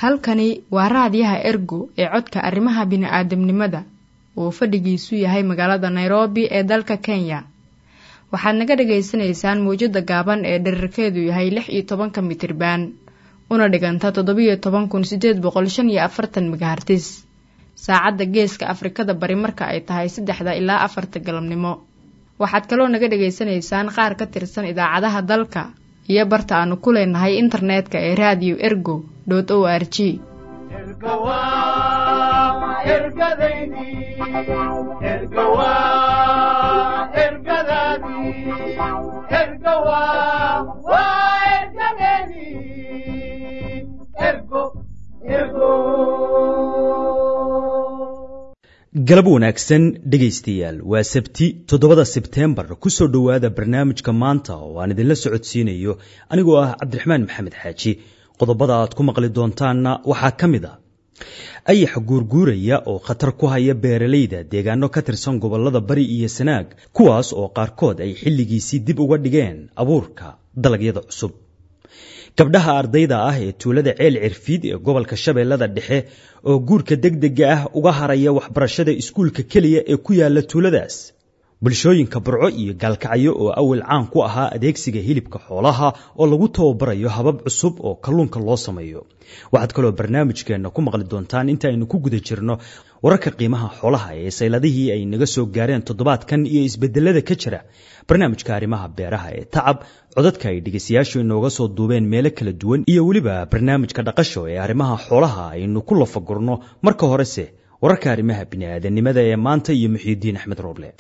halkani waa raadiyaha Ergo ee codka arrimaha bini'aadamnimada oo fadhigiisu yahay magaalada Nairobi ee dalka Kenya. Waxaad naga dhageysanaysaan muujada gaaban ee dhererkeedu yahay 16 mitir-baan una dhiganta 17,845 MHz. Saacadda Geeska Afrikada Bari marka ay tahay 3 ilaa 4 galabnimo. Waxaad kaloo naga dhageysanaysaan qaar ka tirsan idaacadaha dalka iyo barta aanu ku leenahay internetka ee radio ergo.org. galab wanaagsan dhegaystayaal waa sabti 7 Sebteembar ku soo dhawaada barnaamijka maanta oo aan idin la socodsiinayo anigoo ah Cabdiraxmaan Maxamed Xaaji. qodobada aad ku maqli doontaanna waxaa kamid ah ayax guurguuraya oo khatar ku haya beeralayda deegaano ka tirsan gobolada Bari iyo Sanaag kuwaas oo qaarkood ay xilligiisii dib uga dhigeen abuurka dalagyada cusub. gabdhaha ardayda ah ee tuulada Ceel Cirfiid ee gobolka Shabeellada Dhexe oo guurka degdega ah uga haraya waxbarashada iskuulka kaliya ee ku yaala tuuladaas. bulshooyinka Burco iyo Gaalkacyo oo awal caan ku ahaa adeegsiga hilibka xoolaha oo lagu tababarayo habab cusub oo kalluunka loo sameeyo. waxaad kaloo barnaamijkeena ku maqli doontaan inta aynu ku guda jirno wararka qiimaha xoolaha ee sayladihii ay naga soo gaareen toddobaadkan iyo isbedelada ka jira barnaamijka arrimaha beeraha ee Tacab, codadka ay dhageystayaashu inooga soo duubeen meelo kala duwan iyo waliba barnaamijka dhaqasho ee arrimaha xoolaha aynu ku lafagurno. marka horese wararka arrimaha bini'aadanimada ee maanta iyo Muxiidiin Axmed Rooble.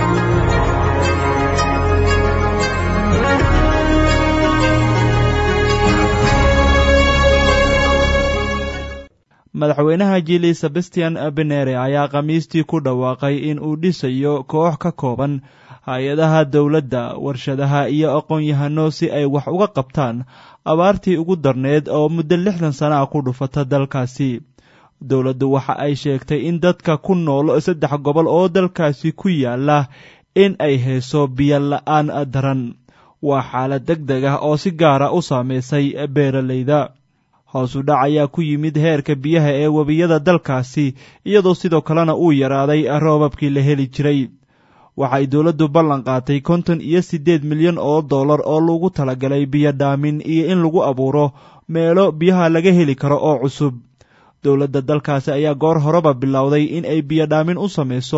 madaxweynaha Jili Sebastian Benere ayaa khamiistii ku dhawaaqay in uu dhisayo koox ka kooban hay-adaha dawladda, warshadaha iyo aqoon-yahano si ay wax uga qabtaan abaartii ugu darneed oo muddo 60 sano ah ku dhufata dalkaasi. dawladdu waxa ay sheegtay in dadka ku nool 3 gobol oo dalkaasi ku yaala in ay hayso biyo la'aan daran. waa xaalad degdeg ah oo si gaar ah u saameysay beeralayda. hoos u dhac ayaa ku yimid heerka biyaha ee webiyada dalkaasi iyadoo sidoo kalena uu yaraaday roobabkii la heli jiray. waxay dawladdu ballan qaatay 58 milyan oo dollar oo lagu talagalay biyo dhaamin iyo in lagu abuuro meelo biyaha laga heli karo oo cusub. dawladda dalkaasi ayaa goor horeba bilowday in ay biyo dhaamin u samayso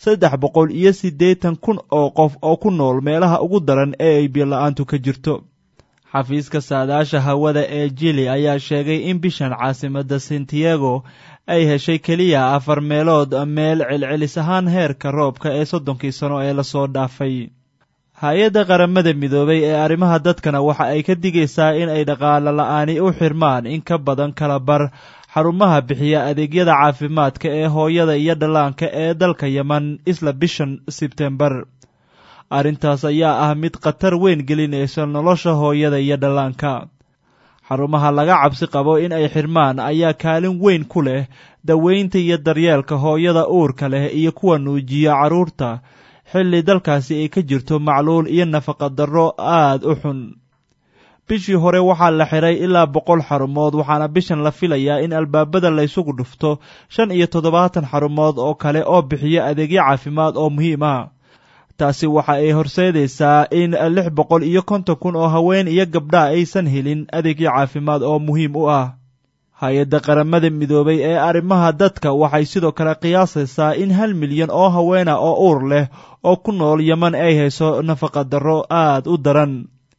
380,000 oo qof oo ku nool meelaha ugu daran ee ay biyo la'aantu ka jirto. xafiiska saadaasha hawada ee Jili ayaa sheegay in bishan caasimadda Santiago ay heshay keliya 4 meelood meel celcelis ahaan heerka roobka ee 30 sano ee la soo dhaafay. hay-adda qaramada midoobay ee arrimaha dadkana waxa ay ka digaysaa in ay dhaqaale la'aani u xirmaan in ka badan kala bar xarumaha bixiya adeegyada caafimaadka ee hooyada iyo dhallaanka ee dalka Yemen isla bishan Sebteembar. arrintaas ayaa ah mid khatar weyn gelinaysa nolosha hooyada iyo dhallaanka. xarumaha laga cabsi qabo in ay xirmaan ayaa kaalin weyn ku leh daweynta iyo daryeelka hooyada uurka leh iyo kuwa nuujiya carruurta xilli dalkaasi ay ka jirto macluul iyo nafaqa darro aad u xun. bishii hore waxaa la xiray ilaa 100 xarumood waxaana bishan la filayaa in albaabada la isugu dhufto 75 xarumood oo kale oo bixiya adeegyo caafimaad oo muhiim ah. taasi waxa ay horseedaysaa in 650,000 oo haween iyo gabdha aysan helin adeegyo caafimaad oo muhiim u ah. hay-adda qaramada midoobay ee arrimaha dadka waxay sidoo kale qiyaasaysaa in 1 milyan oo haweena oo uur leh oo ku nool Yemen ay hayso nafaqa darro aad u daran.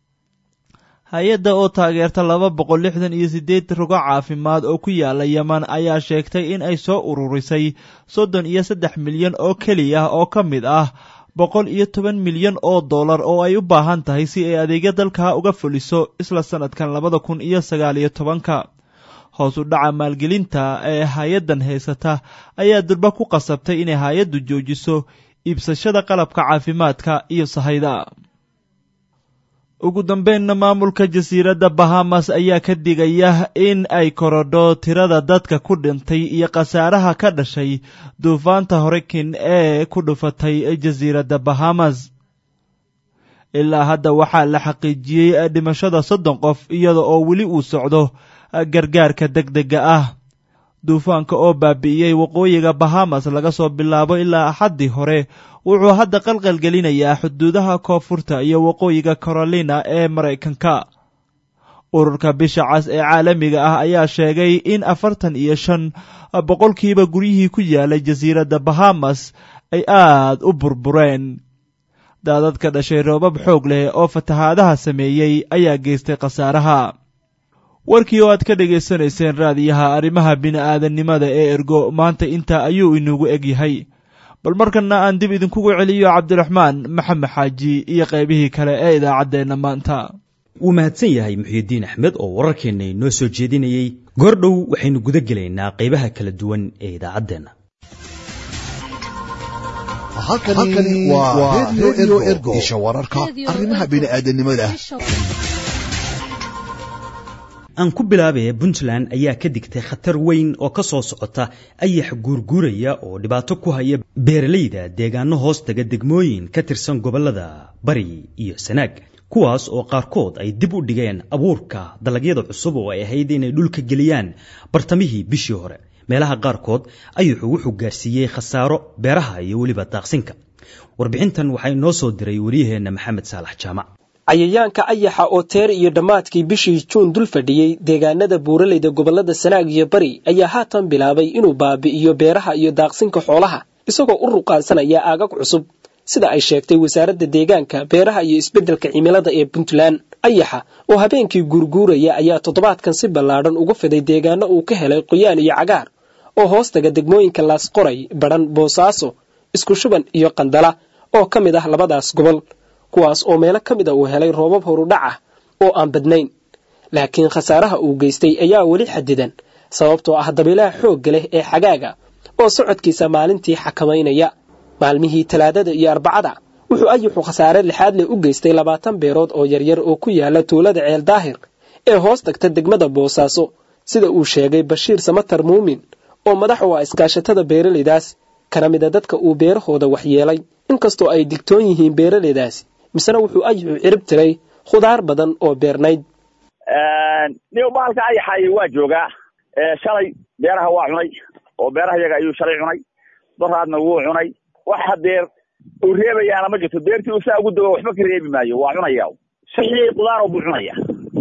hay-adda oo taageerta 268 rugo caafimaad oo ku yaala Yemen ayaa sheegtay in ay soo ururisay 33 milyan oo keliya oo ka mid ah 110 milyan oo dollar oo ay u baahan tahay si ay adeegyo dalka uga fuliso isla sanadkan 2019. hoos u dhaca maalgelinta ee hay-addan haysata ayaa durba ku qasabtay inay hay-addu joojiso iibsashada qalabka caafimaadka iyo sahayda. ugu dambeynna maamulka jasiiradda Bahamas ayaa ka digaya in ay korodho tirada dadka ku dhintay iyo khasaaraha ka dhashay duufaanta Hurricane ee ku dhufatay jasiiradda Bahamas. ilaa hadda waxaa la xaqiijiyey dhimashada 30 qof iyada oo weli uu socdo gargaarka degdega ah. duufaanka oo baabi'iyey waqooyiga bahamas laga soo bilaabo ilaa axaddii hore wuxuu hadda qalqalgelinayaa xuduudaha koonfurta iyo waqooyiga carolina ee maraykanka. ururka bisha cas ee caalamiga ah ayaa sheegay in 45% guryihii ku yaalay jasiiradda bahamas ay aad u burbureen. daadad ka dhashay roobab xoog leh oo fatahaadaha sameeyey ayaa geystay khasaaraha. warkii oo aad ka dhegaysanayseen raadiyaha arrimaha bini'aadanimada ee ergo maanta intaa ayuu inugu eg yahay. bal markana aan dib idinkugu celiyo cabdiraxmaan maxamed xaaji iyo qaybihii kale ee idaacaddeenna maanta. wuu mahadsan yahay muxyidiin axmed oo wararkeenna inoo soo jeedinayey. goordhow waxaynu guda gelaynaa qaybaha kala duwan ee idaacaddeenna. halkani waa radio ergo isha wararka arrimaha bini'aadanimada. aan ku bilaabaya puntland ayaa ka digtay khatar weyn oo ka soo socota ayax guurguuraya oo dhibaato ku haya beeralayda deegaano hoos taga degmooyin ka tirsan gobollada bari iyo sanaag, kuwaas oo qaarkood ay dib u dhigeen abuurka dalagyada cusub oo ay ahayd inay dhulka geliyaan bartamihii bishii hore. meelaha qaarkood ayaxu wuxuu gaarsiiyey khasaaro beeraha iyo weliba daaqsinka. warbixintan waxaa inoo soo diray wariyaheenna maxamed saalax jaamac. cayayaanka ayaxa oo teer iyo dhammaadkii bishii juun dul fadhiyey deegaanada buuraleyda gobollada sanaag iyo bari ayaa haatan bilaabay inuu baabi'iyo beeraha iyo daaqsinka xoolaha isagoo u ruqaansanaya aagag cusub, sida ay sheegtay wasaaradda deegaanka, beeraha iyo isbeddelka cimilada ee puntland. ayaxa oo habeenkii guurguuraya ayaa toddobaadkan si ballaadhan uga fiday deegaano uu ka helay qoyaan iyo cagaar oo hoos taga degmooyinka laasqoray, badhan, boosaaso, isku shuban iyo qandala oo ka mid ah labadaas gobol, kuwaas oo meelo ka mid a uu helay roobab horudhac ah oo aan badnayn. laakiin khasaaraha uu geystay ayaa weli xadidan sababtoo ah dabaylaha xoogga leh ee xagaaga oo socodkiisa maalintii xakamaynaya. maalmihii talaadada iyo arbacada wuxuu ayaxu khasaare lixaad leh u geystay 20 beerood oo yaryar oo ku yaala tuulada ceel daahir ee hoos tagta degmada boosaaso, sida uu sheegay Bashiir Samatar Muumin oo madax u ah iskaashatada beeralaydaas, kana mid ah dadka uu beerahooda waxyeelay. inkastoo ay digtoon yihiin beeralaydaas, misna wuxuu ayaxu cirib tiray khudaar badan oo beernayd. niyo baalka ayaxay waa joogaa. shalay beeraha waa cunay oo beeraha yaga ayuu shalay cunay, daraadna wuu cunay. wax hadeer uu reebayaana ma jirto. beertii uu saa ugu dawo waxba ka reebi maayo, waa cunaya. saxii qudaar oo buu cunaya.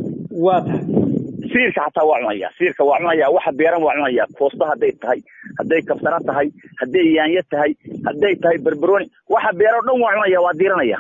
waa siirka xataa waa cunaya. siirka waa cunaya, waxa beeran waa cunaya. koosta haday tahay, haday kabsara tahay, haday yaanyo tahay, haday tahay barbarooni, waxa beero dhan waa cunaya, waa diiranaya.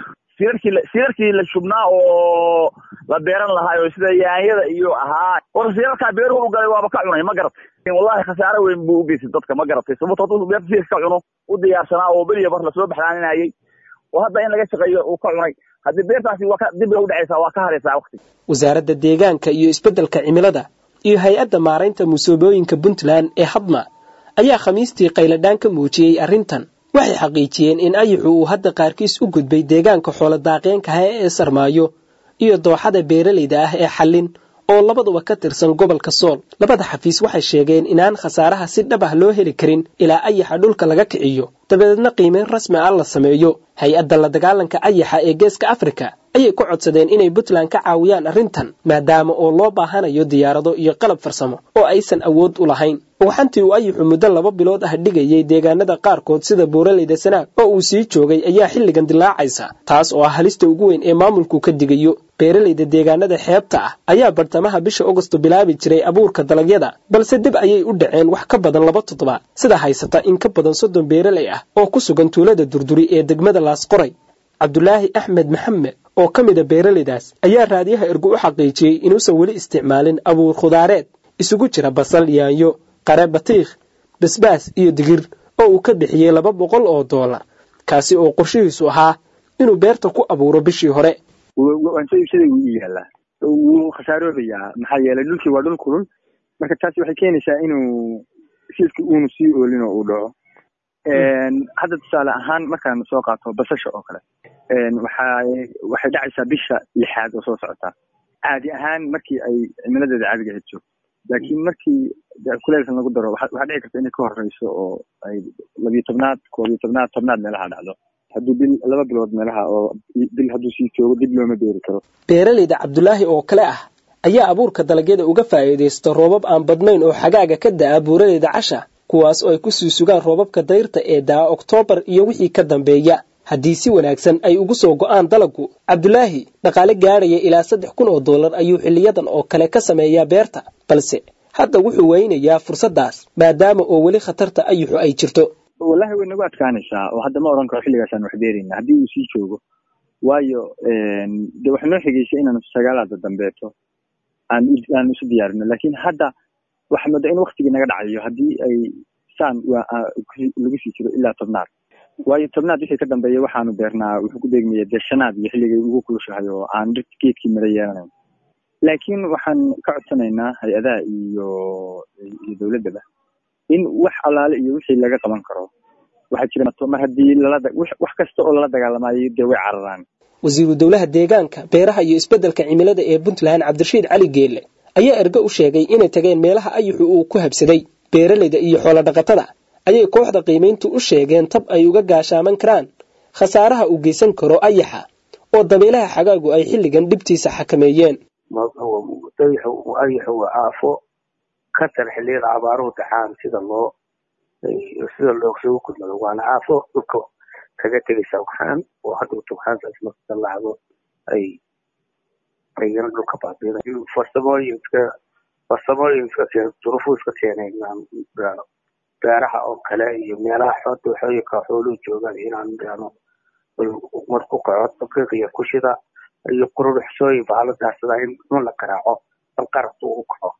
siirkii la shubnaa oo la beeran lahaa oo sida yaanyada iyo ahaa war siirka beeruhu u galay waaba ka cunay. ma garatay wallahi khasaare weyn buu u geystay dadka. ma garatay sababtoo beerta siirka cuno u diyaarsanaa oo baliya bar la soo baxlaaninayay oo hadda in laga shaqeeyo uu ka cunay. haddii beertaasi waa ka dib u dhacaysa, waa ka haraysaa waqti. wasaaradda deegaanka iyo isbeddelka cimilada iyo hay'adda maaraynta musiibooyinka Puntland ee Hadma ayaa khamiistii qayladaan ka muujiyay arrintan. waxay xaqiijiyeen in ayaxu uu hadda qaarkiis u gudbay deegaanka xoolo daaqeenka ah ee Sarmaayo iyo dooxada beeralayda ah ee Xallin oo labaduba ka tirsan gobolka Sool. labada xafiis waxay sheegeen inaan khasaaraha si dhab ah loo heli karin ilaa ayaxa dhulka laga kiciyo, dabadeedna qiimeyn rasmi ah la sameeyo. hay'adda la dagaalanka ayaxa ee Geeska Afrika ayay ku codsadeen inay Puntland ka caawiyaan arrintan, maadaama oo loo baahanayo diyaarado iyo qalab farsamo oo aysan awood u lahayn. waxantii uu ayaxu muddo 2 bilood ah dhigayay deegaanada qaarkood sida buuraleyda Sanaag oo uu sii joogay ayaa xilligan dilaacaysa, taas oo ah halista ugu weyn ee maamulku ka digayo. beeralayda deegaanada xeebta ah ayaa bartamaha bisha Agosto bilaabi jiray abuurka dalagyada, balse dib ayay u dhaceen wax ka badan 2 toddobaad, sida haysata in ka badan 30 beeralay ah oo ku sugan tuulada Durduri ee degmada Laasqoray. Cabdulaahi Axmed Maxamed oo ka mid ah beeralaydaas ayaa raadiyaha ergu u xaqiijiyay inuusan weli isticmaalin abuur khudaareed isugu jira basal, yaanyo, qare, batiikh, basbaas iyo digir oo uu ka bixiyay $200 kaasi oo qorshihiisu ahaa inuu beerta ku abuuro bishii hore. waan soo iibsaday wuu yaalaa, wuu khasaaroobayaa maxaa yeelay dhulkii waa dhul kulul. marka taasi waxay keenaysaa inuu siidka uunu sii oolin oo uu dhaco. hadda tusaale ahaan markaan soo qaato basasha oo kale, waxay dhacaysaa bisha 6 oo soo socota caadi ahaan markii ay cimiladeeda caadiga ahayd joogto. laakiin markii kuleelkan lagu daro waxaa dhici karta inay ka horeyso oo ay 12aad, 11aad meelaha dhacdo. hadduu bil 2 bilood meelaha oo bil hadduu sii joogo dib looma beeri karo. beeralayda Cabdulaahi oo kale ah ayaa abuurka dalagyada uga faa'iidaysta roobab aan badnayn oo xagaaga ka da'a buuraleyda casha kuwaas oo ay ku sii sugaan roobabka dayrta ee da'a Oktoobar iyo wixii ka dambeeya haddii si wanaagsan ay ugu soo go'aan dalaggu. Cabdulaahi dhaqaale gaaraya ilaa $3,000 ayuu xilliyadan oo kale ka sameeyaa beerta, balse hadda wuxuu weynayaa fursadaas maadaama oo weli khatarta ayuxu ay jirto. wallahi way nagu adkaanaysaa oo hadda ma oran karo xilligaasaan wax beerina haddii uu sii joogo waayo dee wax noo xigaysa inaanu sagaalada dambeeto aan isu diyaarino laakiin hadda waxa mooda in waqtigii naga dhacayo haddii ay saan lagu sii jiro ilaa tobnaad waayo tobnaad wixii ka dambeeya waxaanu beernaa wuxuu ku beegmaya dee shanaad iyo xilligay ugu kulushahay oo aan geedkii mara yeelanayn laakiin waxaan ka codsanaynaa hay-adaha iyo dowladdaba in wax alaale iyo wixii laga qaban karo waxaa jira mar haddii wax kasta oo lala dagaalamayo dee way cararaan. wasiiru dowlaha deegaanka beeraha iyo isbeddelka cimilada ee Puntland Cabdirashiid Cali Geelle ayaa erga u sheegay inay tageen meelaha ayuxu uu ku habsaday beeraleyda iyo xoolo dhaqatada ayay kooxda qiimeyntu u sheegeen tab ay uga gaashaaman karaan khasaaraha uu geysan karo ayaxa oo dabeelaha xagaagu ay xilligan dhibtiisa xakameeyeen. ayaxu waa aafo ka tar xilliyada abaaruhu dhaxaan sida loo soo kudmado waana aafo dhulka kaga tegaysa waxaan oo hadda waxaantaas marka dallacdo ay ayana dhulka baabiinayaan farsamooyinka duruufo iska keenay beeraha oo kale iyo meelaha xooyinka xooluhu joogaan inaan beerno marku kaco daqiiq iyo kushida iyo quruxsooyin baaladaasada in la qaraaco alqarabtu u kaco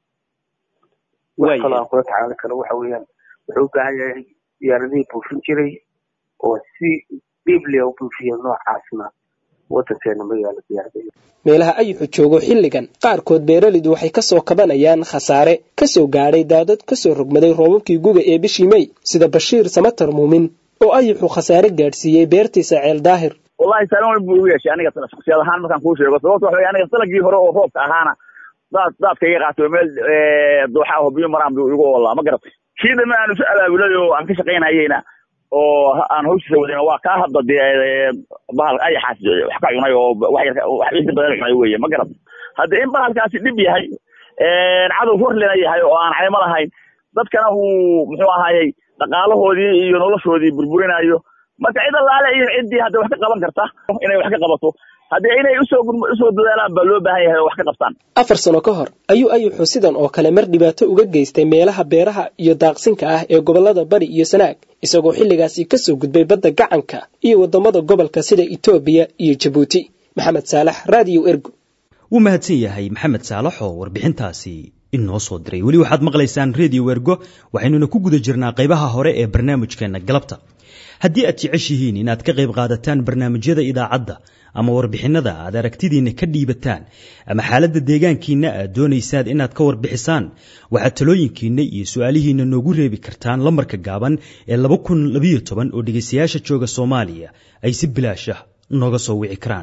waxaa kula tacaali karo waxa weeyaan wuxuu u baahan yahay diyaaradihii buufin jiray oo si dhible u buufiya noocaasna wadankeena ma yaalo diyaaradaha. meelaha ayuxu joogo xilligan qaarkood beeraleydu waxay ka soo kabanayaan khasaare ka soo gaadhay daadad ka soo rogmaday roobabkii guga ee bishii May sida Bashiir Samatar Muumin oo ayuxu khasaare gaadhsiiyey beertiisa Ceel Daahir. wallahi salmaan buu yeeshay aniga shakhsiyaad ahaan markaan ku sheego sababtoo ah aniga salagii hore oo roobka ahaana daadka iga qaato meel dooxa oo biyo maraan buu igu walaa ma garatay kiida ma aanu abaabulay oo aan ka shaqeynayayna oo aan hawshiisa wadina waa ka hadda bahal ay xaas wax ka cunay oo wax inta badan cunay weeye ma garatay hadda in bahalkaasi dhib yahay cadow horlena yahay oo aan cayma lahayn dadkana uu muxuu ahaayay dhaqaalahoodii iyo noloshoodii burburinayo marka cid allaale iyo ciddii hadda wax ka qaban karta inay wax ka qabato haddii inay usoo dadaalaan baa loo baahan yahay wax ka qabtaan. 4 sano ka hor ayuxu sidan oo kale mar dhibaato uga geystay meelaha beeraha iyo daaqsinka ah ee gobolada Bari iyo Sanaag isagoo xilligaasi ka soo gudbay badda gacanka iyo wadamada gobolka sida Itoobiya iyo Djibouti. Maxamed Saalax, Radio Ergo. wuu mahadsan yahay Maxamed Saalax oo warbixintaasi inoo soo diray. weli waxaad maqlaysaan Radio Ergo waxaynuna ku guda jirnaa qaybaha hore ee barnaamijkeena galabta. haddii aad jeceshihiin inaad ka qayb qaadataan barnaamijyada idaacadda ama warbixinada aad aragtidiina ka dhiibataan ama xaaladda deegaankiina aad doonaysaan inaad ka warbixisaan waxaad talooyinkiina iyo su'aalihiina noogu reebi kartaan lambarka gaaban ee 2012 oo dhegaystayaasha jooga Soomaaliya ay si bilaash ah nooga soo wici karaan.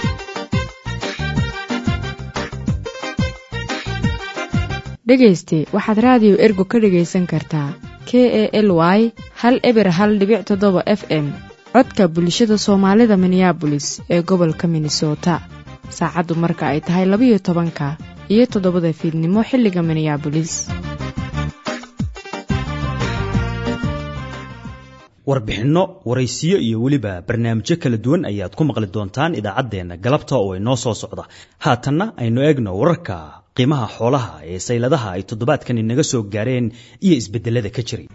dhegayste waxaad Radio Ergo ka dhagaysan kartaa KALY 101.7 FM codka bulshada Soomaalida Minneapolis ee gobolka Minnesota saacadu marka ay tahay 12 iyo 7 fiidnimo xilliga Minneapolis. warbixinno waraysiyo iyo weliba barnaamijyo kala duwan ayaad ku maqli doontaan idaacadeena galabta oo inoo soo socda. haatanna aynu eegno wararka qiimaha xoolaha ee sayladaha ay toddobaadkan inaga soo gaareen iyo isbedelada ka jiray.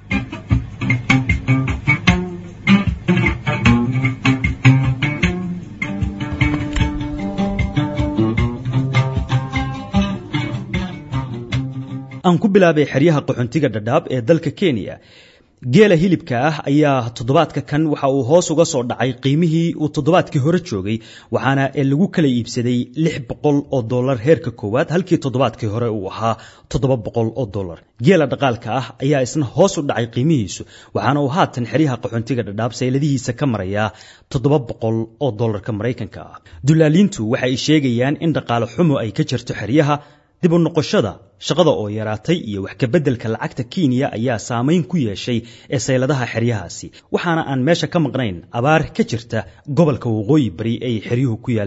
aan ku bilaabay xeryaha qaxoontiga Dadaab ee dalka Kenya. geela hilibka ah ayaa toddobaadka kan waxa uu hoos uga soo dhacay qiimihii uu toddobaadkii hore joogay waxaana lagu kala iibsaday $600 heerka koowaad halkii toddobaadkii hore uu ahaa $700. geela dhaqaalka ah ayaa isna hoos u dhacay qiimihiisu waxaana uu haatan xeryaha qaxoontiga Dadaab sayladihiisa ka marayaa $700 Mareykanka ah. dulaaliintu waxa ay sheegayaan in dhaqaale xumo ay ka jirto xeryaha dib u noqoshada shaqada oo yaraatay iyo wax ka beddelka lacagta Kenya ayaa saameyn ku yeeshay ee sayladaha xeryahaasi waxaana aan meesha ka maqnayn abaar ka jirta gobolka waqooyi bari ay xeryuhu ku yaalaan.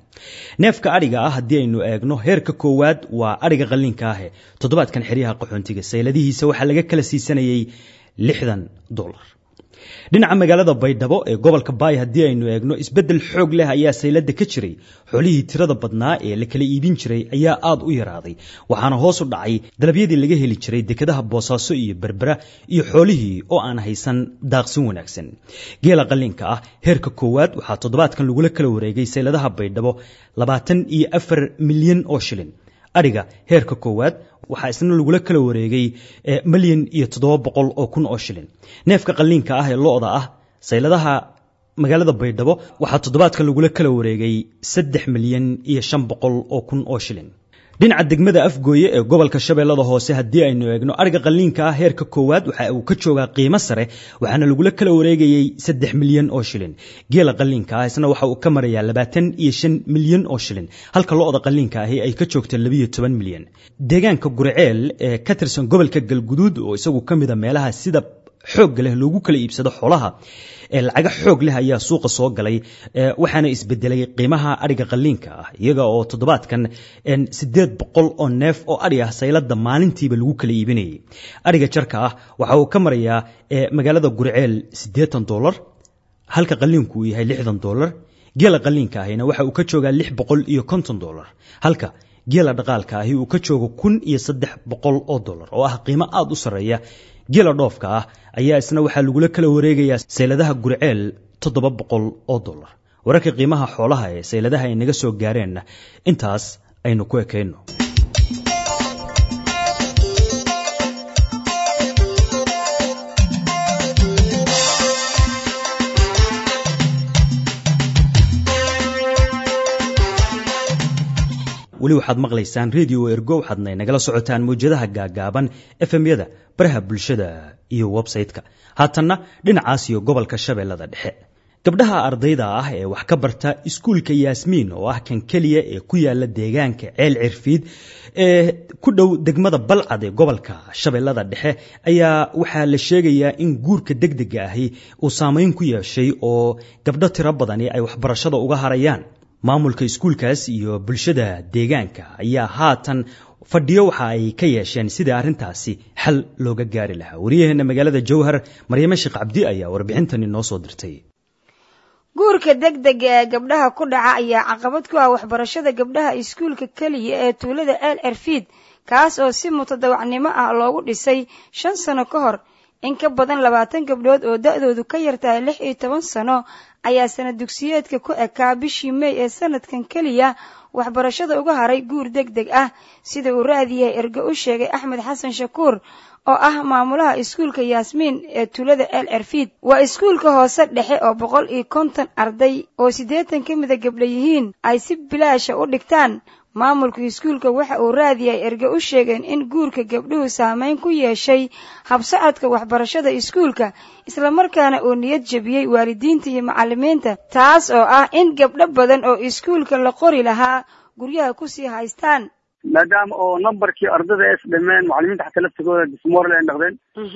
neefka adhiga ah haddii aynu eegno heerka koowaad waa adhiga qalliinka ah toddobaadkan xeryaha qaxoontiga sayladihiisa waxaa laga kala siisanayay $60. dhinaca magaalada baydhabo ee gobolka baay haddii aynu eegno isbeddel xoog leh ayaa saylada ka jiray xoolihii tirada badnaa ee la kala iibin jiray ayaa aad u yaraaday waxaana hoos u dhacay dalabyadii laga heli jiray dekedaha boosaaso iyo berbera iyo xoolihii oo aan haysan daaqsin wanaagsan geela qalliinka ah heerka koowaad waxaa toddobaadkan lagula kala wareegay sayladaha baydhabo 24 milyan oo shilin adhiga heerka koowaad waxaa isna lagula kala wareegay $1,700,000 oo shilin neefka qalliinka ah ee lo'da ah sayladaha magaalada baydhabo waxaa toddobaadkan lagula kala wareegay $3,500,000 oo shilin dhinaca degmada afgooye ee gobolka shabeellada hoose haddii aynu eegno adhiga qalliinka ah heerka koowaad waxa uu ka joogaa qiimo sare waxaana lagula kala wareegayay 3 milyan oo shilin geela qalliinka ah isna waxa uu ka marayaa 25 milyan oo shilin halka lo'da qalliinka ahi ay ka joogto 12 milyan deegaanka guriceel ee ka tirsan gobolka galguduud oo isagu ka mid a meelaha sida xoogga leh loogu kala iibsado xoolaha ee lacaga xoog leh ayaa suuqa soo galay waxaana isbedelay qiimaha adhiga qalliinka ah iyaga oo toddobaadkan 800 oo neef oo adhi ah saylada maalintiiba lagu kala iibinayay adhiga jarka ah waxa uu ka marayaa magaalada guriceel $80 halka qalliinku uu yahay $60 geela qalliinka ahina waxa uu ka joogaa $650 halka geela dhaqaalka ahi uu ka joogo $1,300 oo ah qiimo aad u sareeya geela dhoofka ah ayaa isna waxaa lagula kala wareegayaa sayladaha guriceel $700 wararka qiimaha xoolaha ee sayladaha ay naga soo gaareenna intaas aynu ku ekayno weli waxaad maqlaysaan radio ergo waxaadna nagala socotaan mawjadaha gaagaaban FM-yada baraha bulshada iyo website-ka haatanna dhinacaas iyo gobolka shabeellada dhexe gabdhaha ardayda ah ee wax ka barta iskuulka yaasmiin oo ah kan keliya ee ku yaala deegaanka ceel cirfiid ee ku dhow degmada balcad ee gobolka shabeellada dhexe ayaa waxaa la sheegayaa in guurka degdega ahi uu saameyn ku yeeshay oo gabdho tiro badani ay waxbarashada uga harayaan maamulka iskuulkaas iyo bulshada deegaanka ayaa haatan fadhiyo waxa ay ka yeesheen sidii arrintaasi xal looga gaari lahaa wariyaheena magaalada jowhar maryame sheekh cabdi ayaa warbixintani noo soo dirtay guurka degdega ee gabdhaha ku dhaca ayaa caqabad ku ah waxbarashada gabdhaha iskuulka keliya ee tuulada ceel cirfiid kaas oo si mutadawacnimo ah loogu dhisay 5 sano ka hor in ka badan 20 gabdhood oo da'doodu ka yartahay 16 sano ayaa sanad dugsiyeedka ku ekaa bishii May ee sanadkan kaliya waxbarashada uga haray guur degdeg ah sida uu raadiyahay ergo u sheegay Axmed Xasan Shakuur oo ah maamulaha iskuulka Yaasmiin ee tuulada ceel cirfiid waa iskuulka hoose dhexe oo 150 arday oo 80 ka mid ah gabdho yihiin ay si bilaash ah u dhigtaan maamulka iskuulka waxa uu raadiyay erga u sheegeen in guurka gabdhuhu saameyn ku yeeshay habsocodka waxbarashada iskuulka isla markaana uu niyad jabiyay waalidiinta iyo macallimiinta taas oo ah in gabdho badan oo iskuulka la qori lahaa guryaha ku sii haystaan maadaama oo numberkii ardada ay isdhameen macallimiinta xataa laftigooda dismoral ay noqdeen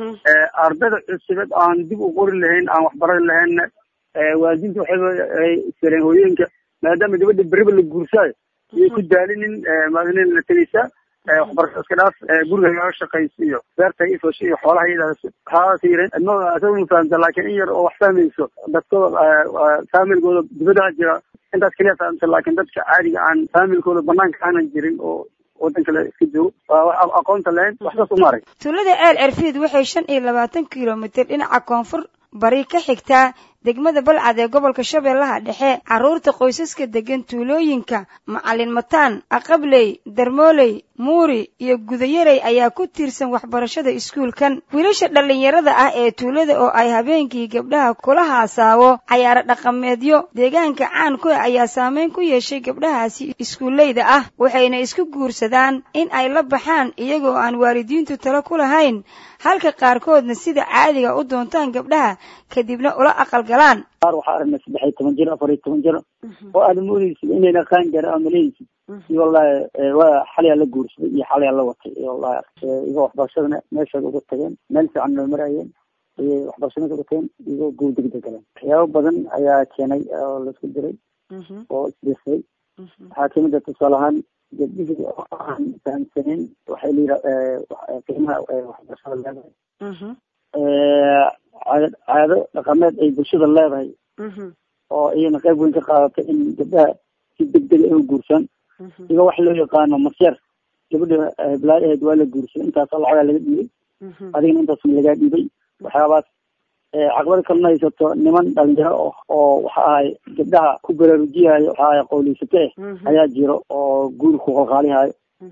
ardada cusubad aan dib u qori lahayn aan waxbaran lahayn waalidiinta waxay isireen hooyooyinka maadaama gabadha beriba la guursaayo iyo ku daalinin maadinin la tagaysaa waxbarasho iska dhaaf guriga laga shaqaysiiyo beerta iyo foosho iyo xoolaha iyadaas waxaa yireen asagu ma fahamta laakiin in yar oo wax fahmayso dadkooda faamilkooda dibadaha jira intaas kaliya fahamta laakiin dadka caadiga aan faamilkooda banaanka aanan jirin oo wadan kale iska joogo waa aqoonta lahayn waxsaas u maray tuulada ceel cirfiid waxay 25 kilomitir dhinaca koonfur bari ka xigtaa degmada balcad ee gobolka shabeellaha dhexe caruurta qoysaska degan tuulooyinka macallin mataan aqabley darmooley muuri iyo gudayarey ayaa ku tiirsan waxbarashada iskuulkan wiilasha dhalinyarada ah ee tuulada oo ay habeenkii gabdhaha kula haasaabo cayaaro dhaqameedyo deegaanka caan ku ayaa saameyn ku yeeshay gabdhahaasi iskuuleyda ah waxayna isku guursadaan in ay la baxaan iyagoo aan waalidiintu talo ku lahayn halka qaarkoodna sida caadiga u doontaan gabdhaha kadibna ula aqal galaan qaar waxaa aragnay 13 jir 14 jir oo aad moodaysid inayna qaan gaar ama leeysid wallahi waa xalay la guursaday iyo xalay la watay wallahi iga waxbarashada meesha ugu tageen meel fiican loo marayeen iyo waxbarashada ugu tageen iyo guud degdeg galeen waxyaabo badan ayaa keenay oo la isku diray oo isdhisay waxaa kamid ah tusaale ahaan gabdhihii oo aan fahamsanin waxay qiimaha waxbarashada leedahay caado dhaqameed ay bulshada leedahay oo iyana qayb weyn ka qaadatay in gabdhaha si degdega ay u guursan iga wax loo yaqaano masyeer gabadha heblaay ahayd waa la guursaday intaasoo lacagaa laga dhiibay adigana intaasna lagaa dhiibay waxyaabaas caqabada kalena haysato niman dhalinyaro oo waxa ahay gabdhaha ku baraarujiyayo waxa ahay qowliysate ayaa jiro oo guur ku qalqaalihayo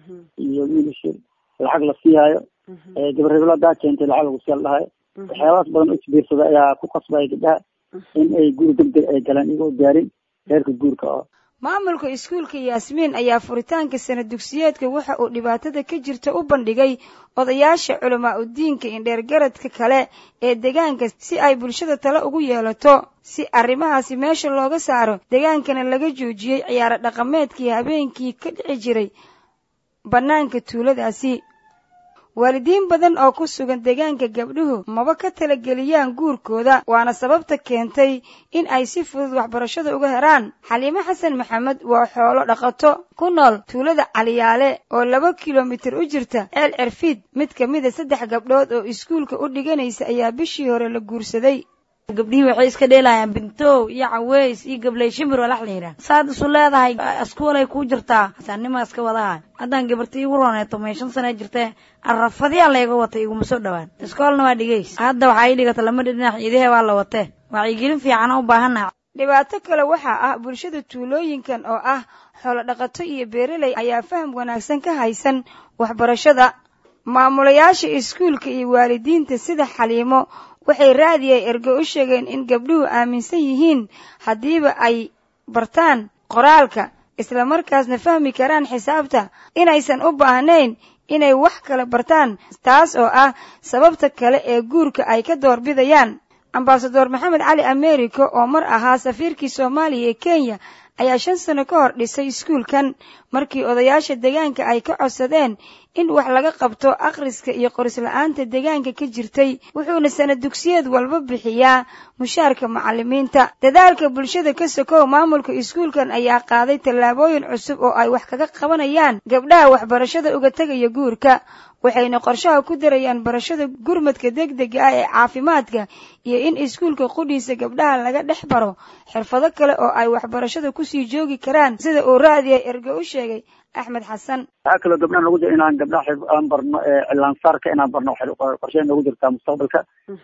iyo wiilashii lacag la siihayo gabar hebla hadaa keentay lacag lagu sii dhahayo waxyaabahaas badan oo isbiirsada ayaa ku qasbaya gabdhaha in ay guur degdeg ay galaan iyagoo gaarin heerka guurka oo maamulka iskuulka yaasmiin ayaa furitaanka sana dugsiyeedka waxa uu dhibaatada ka jirta u bandhigay odayaasha culamaa udiinka indheergaradka kale ee deegaanka si ay bulshada tale ugu yeelato si arrimahaasi meesha looga saaro deegaankana laga joojiyey ciyaaro dhaqameedkii habeenkii ka dhici jiray bannaanka tuuladaasi waalidiin badan oo ku sugan deegaanka gabdhuhu maba ka talageliyaan guurkooda waana sababta keentay in ay si fudud waxbarashada uga heraan xaliimo xasan maxamed waa xoolo dhaqato ku nool tuulada caliyaale oo 2 kilomitir u jirta ceel cerfiid mid ka mid a 3 gabdhood oo iskuulka u dhiganaysa ayaa bishii hore la guursaday gabdhihii waxay iska dheelayaan bintow iyo caweys iyo gabley shimbir walax la yidhaah saad isu leedahay iskuolay kuu jirtaa saannima iska wadaha haddaan gabarta igu roneeto 5 sano jirtee arrafadyaa layga watay iguma soo dhawaan iskoolna waa dhigays hadda waxaa ii dhigata lama dhinac ciidahe waa la watee wacyigelin fiicana u baahannaha dhibaato kale waxaa ah bulshada tuulooyinkan oo ah xoolo dhaqato iyo beeraley ayaa faham wanaagsan ka haysan waxbarashada maamulayaasha iskuulka iyo waalidiinta sida xaliimo waxay raadiyay ergo u sheegeen in gabdhuhu aaminsan yihiin haddiiba ay bartaan qoraalka isla markaasna fahmi karaan xisaabta inaysan u baahnayn inay wax kala bartaan taas oo ah sababta kale ee guurka ay ka doorbidayaan ambasador maxamed cali america oo mar ahaa safiirkii soomaaliya ee kenya ayaa 5 sano ka hor dhisay iskuulkan markii odayaasha deegaanka ay ka codsadeen in wax laga qabto akhriska iyo qoris la'aanta deegaanka ka jirtay wuxuuna sanad dugsiyeed walba bixiyaa mushaarka macallimiinta dadaalka bulshada ka sokow maamulka iskuulkan ayaa qaaday tallaabooyin cusub oo ay wax kaga qabanayaan gabdhaha waxbarashada uga tegaya guurka waxayna qorshaha ku darayaan barashada gurmadka degdega ah ee caafimaadka iyo in iskuulka qudhiisa gabdhaha laga dhex baro xirfado kale oo ay waxbarashada kusii joogi karaan sida uu raadiyay ergo u sheegay axmed xasan waxaa kaloo gabdhaha nagu jira inaan gabdhaha aan barno cilaansaarka inaan barno qorshe nagu jirtaa mustaqbalka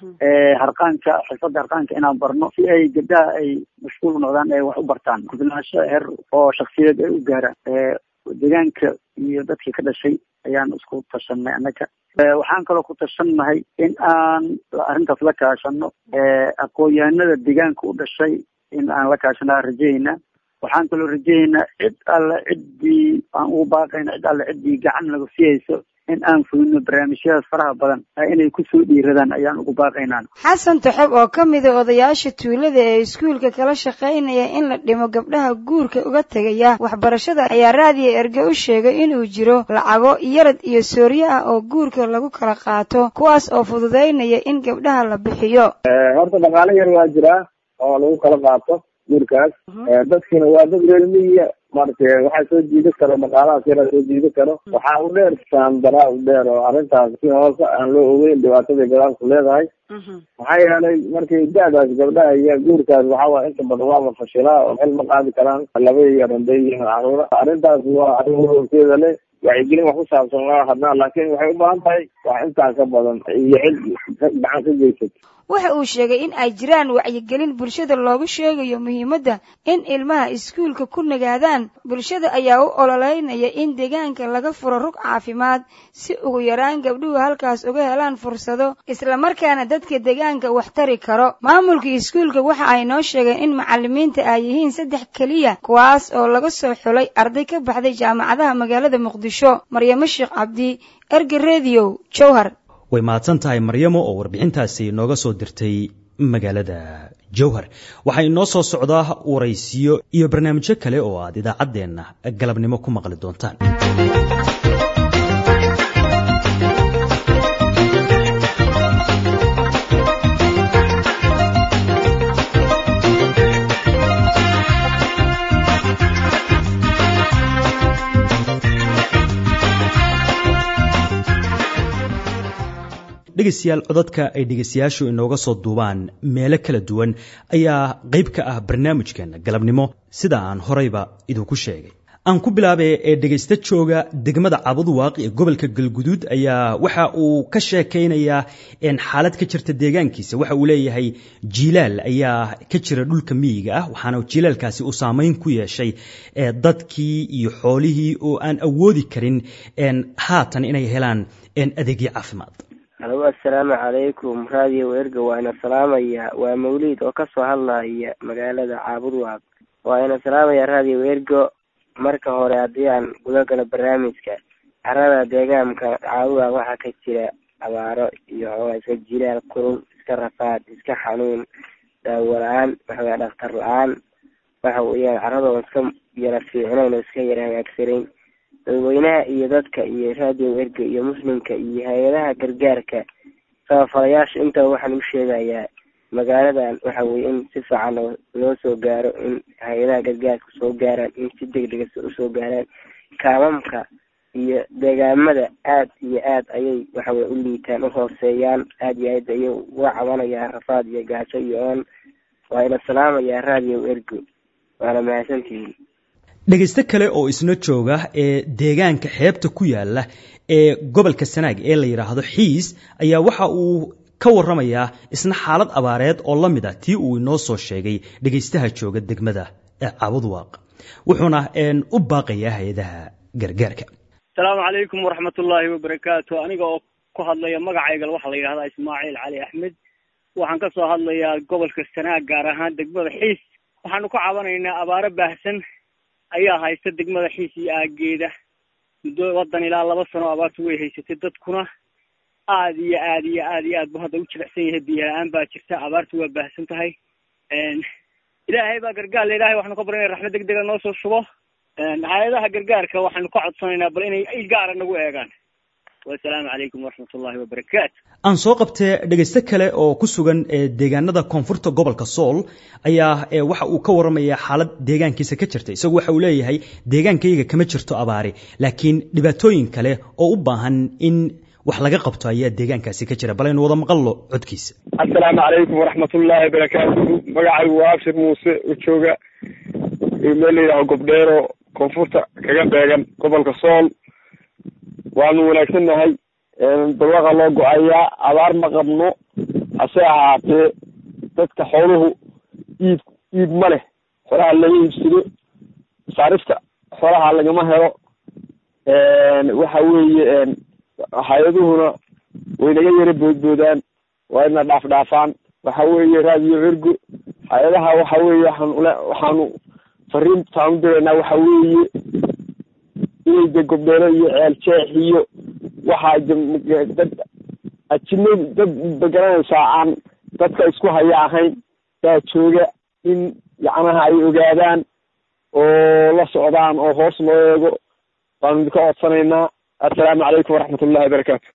harqaanka xirfada harqaanka inaan barno si ay gabdhaha ay mashquul u noqdaan ee wax u bartaan kudilaansho heer oo shaksiyadeed ay u gaaraan deegaanka iyo dadkii ka dhashay ayaan isku tashanay annaga waxaan kaloo ku tashannahay in aan arrintaas la kaashano aqoon-yahanada deegaanka u dhashay in aan la kaashana rajayna waxaan kaloo rajaynaa cid alle ciddii aan ugu baaqayna cid alle ciddii gacan nagu siiyayso in aan fulino barnaamijyadaas faraha badan inay kusoo dhiiradaan ayaan ugu baaqaynaa xasan taxob oo ka mid a odayaasha tuulada ee iskuulka kala shaqaynaya in la dhimo gabdhaha guurka uga tegaya waxbarashada ayaa raadiya erge u sheegay inuu jiro lacago yarad iyo sooryo ah oo guurka lagu kala qaato kuwaas oo fududaynaya in gabdhaha la bixiyo horta dhaqaale yar waa jiraa oo lagu kala qaato guurkaas dadkiina waa dad reer miyiga maaragtay waxaa soo jiidan karo dhaqaalahaas yaraa soo jiidan karo waxaa u dheer saandaraa u dheer oo arrintaas si hoose aan loo ogeyn dhibaatada gadaalku leedahay maxaa yeelay markay da-daas gabdhaha iyo guurkaas waxaa waaya inta badan waa la fashilaa oo xil ma qaadi karaan laba iyo randay iyo caruura arrintaas waa arrin horteeda leh wacyigelin wax ku saabsan waa hadnaa laakiin waxay u baahan tahay wax intaa ka badan iyo cid gacan ka geysato waxa uu sheegay in ay jiraan wacyigelin bulshada loogu sheegayo muhiimadda in ilmaha iskuulka ku nagaadaan bulshada ayaa u ololeynaya in deegaanka laga furo rug caafimaad si ugu yaraan gabdhuhu halkaas uga helaan fursado islamarkaana dadka deegaanka wax tari karo maamulka iskuulka waxa ay noo sheegeen in macallimiinta ay yihiin 3 keliya kuwaas oo laga soo xulay arday ka baxday jaamacadaha magaalada muqdisho maryamo sheekh cabdi erge radio jowhar way mahadsan tahay maryamo oo warbixintaasi nooga soo dirtay magaalada jowhar waxaa inoo soo socdaa waraysiyo iyo barnaamijyo kale oo aad idaacaddeenna galabnimo ku maqli doontaan dhegaystayaal codadka ay dhegaystayaashu inooga soo duubaan meelo kala duwan ayaa qayb ka ah barnaamijkeena galabnimo sida aan horeyba idinku sheegay aan ku bilaabay ee dhegaysta jooga degmada Cabudwaaq ee gobolka Galguduud ayaa waxa uu ka sheekeynayaa in xaalad ka jirta deegaankiisa waxa uu leeyahay jiilaal ayaa ka jira dhulka miyiga ah waxaana jiilaalkaasi uu saameyn ku yeeshay dadkii iyo xoolihii oo aan awoodi karin haatan inay helaan adeegyo caafimaad. Halo assalaamu calaykum radio erga waana salaamaya waa Mawlid oo ka soo hadlaya magaalada Cabudwaaq waana salaamaya radio erga marka hore haddii aan guda galo barnaamijka carrada deegaanka Cabudwaaq waxaa ka jira abaaro iyo iska jilaal kulul iska rafaad iska xanuun daawo la'aan waxa dhakhtar la'aan waxa weeyaan carrada iska yara fiicnayn iska yara hagaagsaneyn dadweynaha iyo dadka iyo radio erga iyo muslimka iyo hay'adaha gargaarka saafarayaasha inta waxaan u sheegayaa magaaladan waxa weeye in si fiican loo soo gaaro in hay'adaha gargaarka soo gaaraan in si degdeg ah u soo gaaraan kaamamka iyo deegaamada aad iyo aad ayay waxa weeye u liitaan u hooseeyaan aad iyo aad ayay uga cabanayaan rafaad iyo gaajo iyo oon waa ila salaamaya radio ergo waana mahadsantihiin. dhegaysta kale oo isna jooga ee deegaanka xeebta ku yaala ee gobolka Sanaag ee la yiraahdo Xiis ayaa waxa uu ka warramaya isna xaalad abaareed oo la mid ah tii uu inoo soo sheegay dhegaystaha jooga degmada Cabudwaaq wuxuuna u baaqayaa hay'adaha gargaarka. Assalaamu calaykum waraxmatullaahi wabarakaatuh aniga oo ku hadlaya magacayga waxa la yiraahdaa Ismaaciil Cali Axmed waxaan ka soo hadlayaa gobolka Sanaag gaar ahaan degmada Xiis waxaanu ka cabanaynaa abaaro baahsan ayaa haysta degmada Xiis iyo aageeda muddo wadan ilaa 2 sano abaartu way haysatay dadkuna aad iyo aad buu hadda u jilicsan yahay biyo la'aan baa jirta abaartu waa baahsan tahay ilaahay baa gargaar ilaahay waxaanu ka baranaynaa raxmad degdeg noo soo shubo hay'adaha gargaarka waxaanu ka codsanaynaa bal inay ay gaar nagu eegaan. Wassalaamu calaykum waraxmatullaahi wabarakaatuh. aan soo qabtay dhageyste kale oo ku sugan deegaanada koonfurta gobolka Sool ayaa waxa uu ka waramayaa xaalad deegaankiisa ka jirta isagu waxa uu leeyahay deegaankayga kama jirto abaari laakiin dhibaatooyin kale oo u baahan in wax laga qabto ayaa deegaankaasi ka jira balaynu wada maqallo codkiisa. Assalaamu calaykum waraxmatullaahi wabarakaatuh magacaygu waa Abshir Muuse oo jooga meelaha gobdheero koonfurta kaga beegan gobolka Sool waanu wanaagsannahay barwaaqo loo go'ayaa abaar ma qabno ase ahaatee dadka xooluhu iib ma leh xoolaha laga iibsado saarifta xoolaha lagama helo waxa weeye hay'aduhuna way naga yara boodboodaan waa ina dhaafaan waxa weeye radio ergo hay'adaha waxa weeye waxaanu fariin taan direynaa waxa weeye inay gobdheero iyo ceel jeex iyo waxa dad ajnabi dad bagaranaysa aan dadka isku haya ahayn baa jooga in yacnaha ay ogaadaan oo la socdaan oo hoos loo eego baanu ka codsanaynaa. Assalaamu calaykum waraxmatullaahi wabarakaatuh.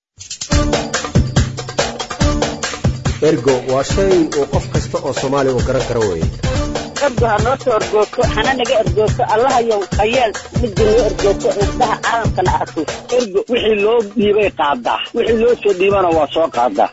ergo waa shay uu qof kasta oo Soomaali u garan karo weeye ergo ha noo soo ergooto hana naga ergooto allaha yow qayeel mid loo ergooto indhaha caalamkana arko ergo wixii loo dhiibay qaadaa wixii loo soo dhiibana waa soo qaadaa.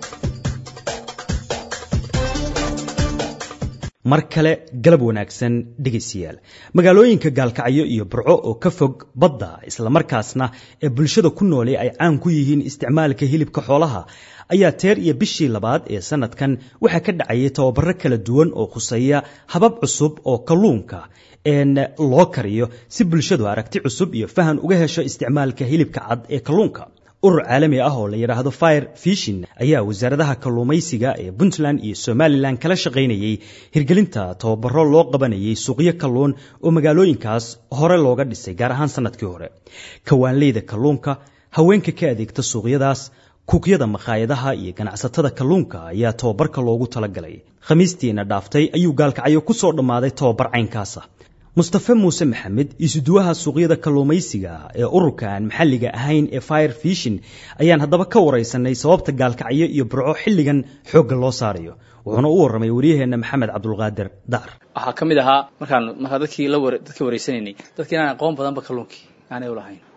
mar kale galab wanaagsan dhegaystayaal magaalooyinka Gaalkacyo iyo Burco oo ka fog badda isla markaasna ee bulshada ku nool ay caan ku yihiin isticmaalka hilibka xoolaha ayaa teer iyo bishii labaad ee sanadkan waxa ka dhacay tababaro kala duwan oo khuseeya habab cusub oo kalluunka loo kariyo si bulshadu aragti cusub iyo fahan uga hesho isticmaalka hilibka cad ee kalluunka. urur caalami ah oo la yiraahdo Fire Fishing ayaa wasaaradaha kalluumaysiga ee Puntland iyo Somaliland kala shaqeynayay hirgelinta tababaro loo qabanayay suuqyo kalluun oo magaalooyinkaas hore looga dhisay gaar ahaan sanadkii hore. kawaanleyda kalluunka haweenka ka adeegta suuqyadaas kuuqyada maqaayadaha iyo ganacsatada kalluunka ayaa tababarka loogu talagalay. khamiistiina dhaaftay ayuu Gaalkacyo ku soo dhamaaday tababar caynkaas ah. Mustafa Muuse Maxamed isuduwaha suuqyada kalluumaysiga ee ururkan maxalliga ahayn ee Fire Fishing ayaan haddaba ka wareysanay sababta Gaalkacyo iyo Burco xilligan xoog loo saarayo wuxuuna u waramay wariyaheena Maxamed Cabdulqaadir Daar. waxa kamid ahaa markaan dadkii wareysanay dadkii aan aqoon badan ba kalluunkii aanay u lahayn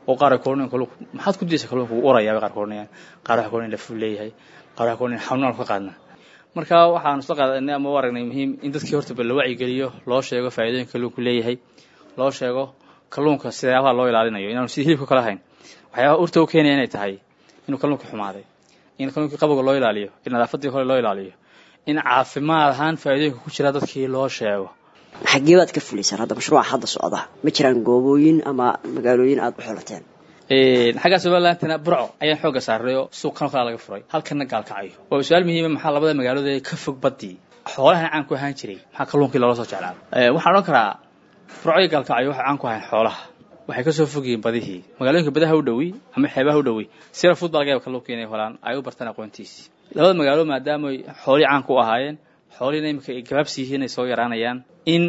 oo qaar ay koorneen kalluunka maxaad ku diisay kalluunka uu orayaa qaar koorneen qaar waxa koorneen la fuleeyahay qaar waxa koorneen xanuun ka qaadna marka waxaan isla qaadanay ama aragnay muhiim in dadkii horta bal la wacyi geliyo loo sheego faa'iidooyinka kalluunku leeyahay loo sheego kalluunka sidaabaha loo ilaalinayo inaanu si hilibka kala hayn waxyaabaha urta u keenaya inay tahay inuu kalluunka xumaaday in kalluunka qabowga loo ilaaliyo in nadaafadii hore loo ilaaliyo in caafimaad ahaan faa'iidooyinka ku jira dadkii loo sheego xaggee baad ka fulisaan hadda mashruuca hadda socda ma jiraan goobooyin ama magaalooyin aad u xulateen xagga Soomaaliland burco ayaan xooga saarayo suuq kan kala laga furay halkana gaalkacayo waa su'aal muhiim ah maxaa labada magaalood ee ka fog badii xoolaha caan ku ahaan jiray maxaa kalluunkii loola soo jeclaa waxaan oran karaa burco iyo gaalkacayo waxa caan ku ahaan xoolaha waxay ka soo fogeen badihii magaalooyinka badaha u dhawi ama xeebaha u dhawi sida football game kalluunka inay helaan ay u bartaan aqoontiisi labada magaalo maadaama ay xooli caan ku ahaayeen xoolina imika ay gabaabsi yihiin ay soo yaraanayaan in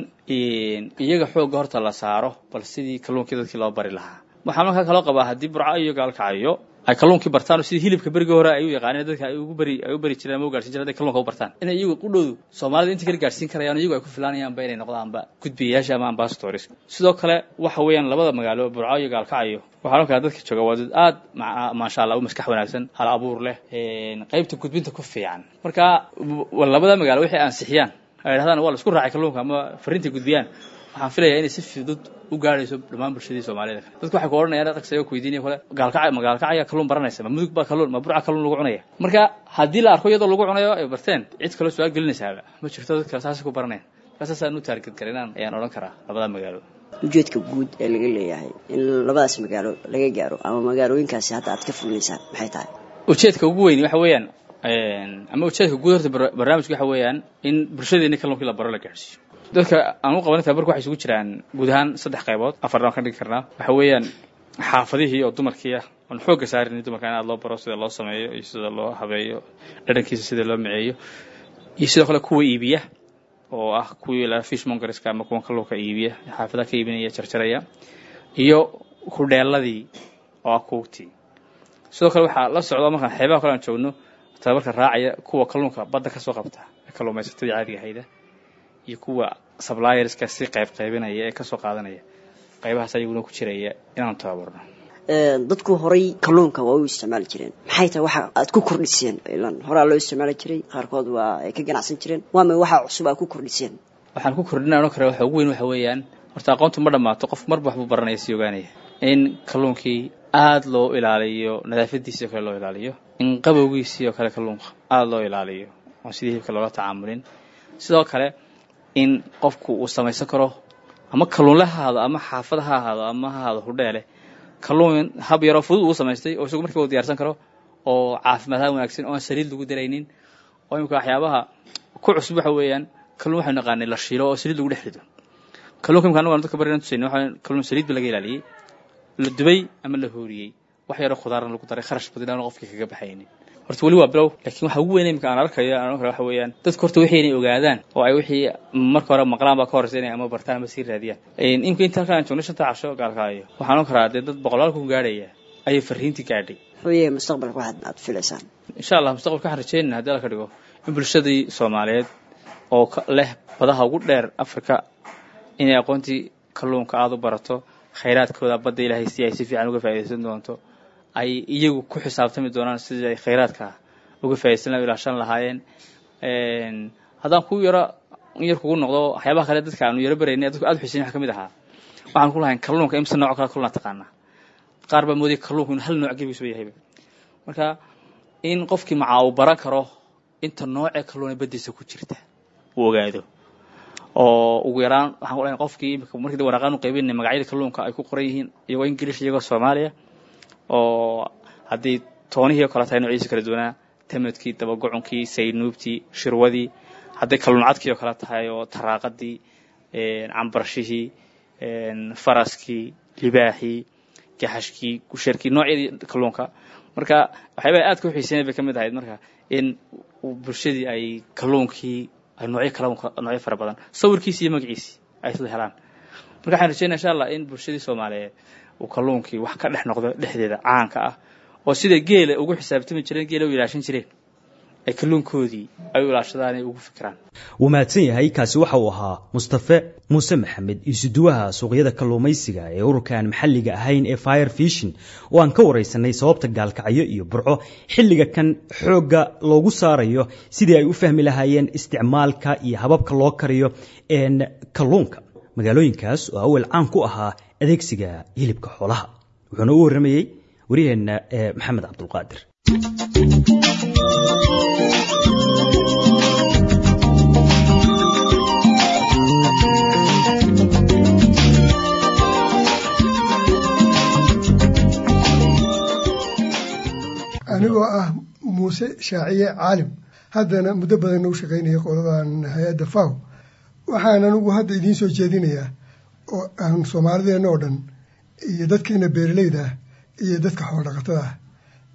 iyaga xoog horta la saaro bal sidii kalluunkii dadkii loo bari lahaa waxaan markaa kala qabaa haddii burco iyo gaalkacayo ay kalluunkii bartaan sidii hilibka beriga hore ay u yaqaaneen dadka ay ugu bari jireen ama u gaarsiin jireen kalluunka u bartaan inay iyagu u dhow Soomaalida inta kale gaarsiin karayaan iyagu ay ku filaanayaan ba inay noqdaan ba gudbiyaasha ama ambassadors sidoo kale waxa weeyaan labada magaalo burco iyo gaalkacayo waxaan ka dadka jooga waa dad aad ma sha Allah u maskax wanaagsan hal abuur leh qaybta gudbinta ku fiican marka labada magaalo wixii ansixiyaan ay raadaan waa la isku raacay kalluunka ama fariinta gudbiyaan waxaan filayaa inay si fudud u gaarayso dhamaan bulshada Soomaaliyeed dadku waxay ku oranayaan raqsiga ku weydiinaya kale gaalkacay kalluun baranaysa ma mudug ba kalluun ma burca kalluun lagu cunaya marka hadii la arko iyadoo lagu cunayo ay barteen cid kale su'aal gelinaysa ma jirto dadka saas ku baraneen kaasaan u target gareynaan ayaan oran karaa labada magaalo ujeedka guud ee laga leeyahay in labadaas magaalo laga gaaro ama magaalooyinkaasi hadda aad ka fulinsaan maxay tahay ujeedka ugu weyn waxa weeyaan ama ujeedka guud horta barnaamijku waxa weeyaan in bulshadeena kalluunka la baro la gaarsiiyo dadka aan u qabanay tabarku waxay isugu jiraan guud ahaan 3 qaybood afarna ka dhigi karnaa waxa weeyaan xaafadihii oo dumarkii ah oo xoog saarin dumarka in aad loo baro sida loo sameeyo iyo sida loo habeeyo dhadhankiisa sida loo miceeyo iyo sidoo kale kuwa iibiya oo ah kuwii la fishmongerska ama kuwa kalluunka iibiya xaafadaha ka iibinaya jarjaraya iyo hudheeladii oo kuugtii sidoo kale waxa la socda markaan xeebaha kale aan joogno tabarka raacaya kuwa kalluunka badda ka soo qabta kalluumaysatada caadiga ahayda iyo kuwa supplierska si qaybinaya ee ka soo qaadanaya qaybahaas ayaguna ku jiraya inaan tababarno dadku horay kalluunka waa u isticmaali jireen maxay tahay waxa aad ku kordhiseen ilaan hore loo isticmaali jiray qaarkood waa ay ka ganacsan jireen waa ma waxa cusub aad ku kordhiseen waxaan ku kordhinaa kara waxa ugu weyn waxa weeyaan horta aqoontu ma dhamaato qof marba wax buu baranaya si ogaanaya in kalluunkii aad loo ilaaliyo nadaafadiisa kale loo ilaaliyo in qabowgiisa kale kalluunka aad loo ilaaliyo oo sidii hilibka loola tacaamulin sidoo kale in qofku uu samaysan karo ama kalluun la haado ama xaafadaha haado ama haado hudheele kalluun hab yar oo fudud uu samaystay oo isagu markii uu diyaarsan karo oo caafimaad wanaagsan oo saliid lagu dareynin oo imka waxyaabaha ku cusub waxa weeyaan kalluun waxa naqaanay la shiilo oo saliid lagu dhexrido kalluunka imka anagu dadka baranayaan tusayno waxa kalluun saliid laga ilaaliyay la dubay ama la hooriyay wax yar oo khudaar lagu daray kharash badan oo qofkii kaga baxaynin horta wali waa bilow laakiin waxa ugu weyn imka aan arkayo waxa weeyaan dadku horta wixii inay ogaadaan oo ay wixii marka hore maqlaan ba ka horseynay ama bartaan ama sii raadiyaan imka inta halkaan joogno 5 casho gaalkaayo waxaan oran karaa dad boqolaal ku gaaraya ay fariinti gaadhay xoyee mustaqbalka waxa aad filaysaan insha Allah mustaqbalka waxaan rajaynaynaa hadii la ka dhigo in bulshadii Soomaaliyeed oo leh badaha ugu dheer Afrika inay aqoontii kalluunka aad u barato khayraadkooda badda Ilaahay si ay si fiican uga faa'iideysan doonto ay iyagu ku xisaabtami doonaan sidii ay khayraadka uga faa'iideysan ilaashan lahaayeen hadaan ku yar kugu noqdo waxyaabaha kale dadka aanu yara bareynay dadku aad u xiisayn wax kamid aha waxaan ku lahayn kalluunka imsa nooc kala kalluun taqaana qaar ba moodi kalluunku hal nooc gebigiisu yahay marka in qofkii macaa uu baran karo inta nooc ee kalluun badiisa ku jirta uu ogaado oo ugu yaraan waxaan ku lahayn qofkii markii waraqaan u qaybinay magacyada kalluunka ay ku qoran yihiin iyagoo Ingiriis iyagoo Soomaaliya oo hadii toonihii kala tahay noocyadiisa kala duwanaa tamadkii dabagocunkii saynuubtii shirwadii hadii kalluun cadkii kala tahay oo taraaqadii cambarshihii faraskii libaaxii gaxashkii kusharkii noocyadii kalluunka marka waxay aad ku xiiseeyeen bay kamid ahayd marka in bulshadii ay kalluunkii ay noocyo fara badan sawirkiisa iyo magaciisa ay isla helaan marka waxaan rajaynayaa insha Allah in bulshadii Soomaaliyeed uu kalluunkii wax ka dhex noqdo dhexdeeda caanka ah oo sida geela ugu xisaabtami jireen geela u ilaashan jireen ay kalluunkoodii ay u ilaashadaan ay ugu fikiraan. wuu mahadsan yahay. kaasi waxa uu ahaa Mustafa Muuse Maxamed, isuduwaha suuqyada kalluumaysiga ee ururka aan maxalliga ahayn ee Fire Fishing, oo aan ka wareysanay sababta gaalkacyo iyo Burco xilliga kan xooga loogu saarayo sidii ay u fahmi lahaayeen isticmaalka iyo hababka loo kariyo kalluunka magaalooyinkaas oo awal caan ku ahaa adeegsiga hilibka xoolaha. wuxuuna u waramayay wariyeenna Maxamed Cabdulqaadir. anigoo ah muuse shaaciye caalim, haddana muddo badan u shaqaynaya qoladan hay-adda FAO, waxaan anigu hadda idiin soo jeedinayaa oo aan soomaalideenna oo dhan iyo dadkeena beeralayda ah iyo dadka xoolo-dhaqatada ah,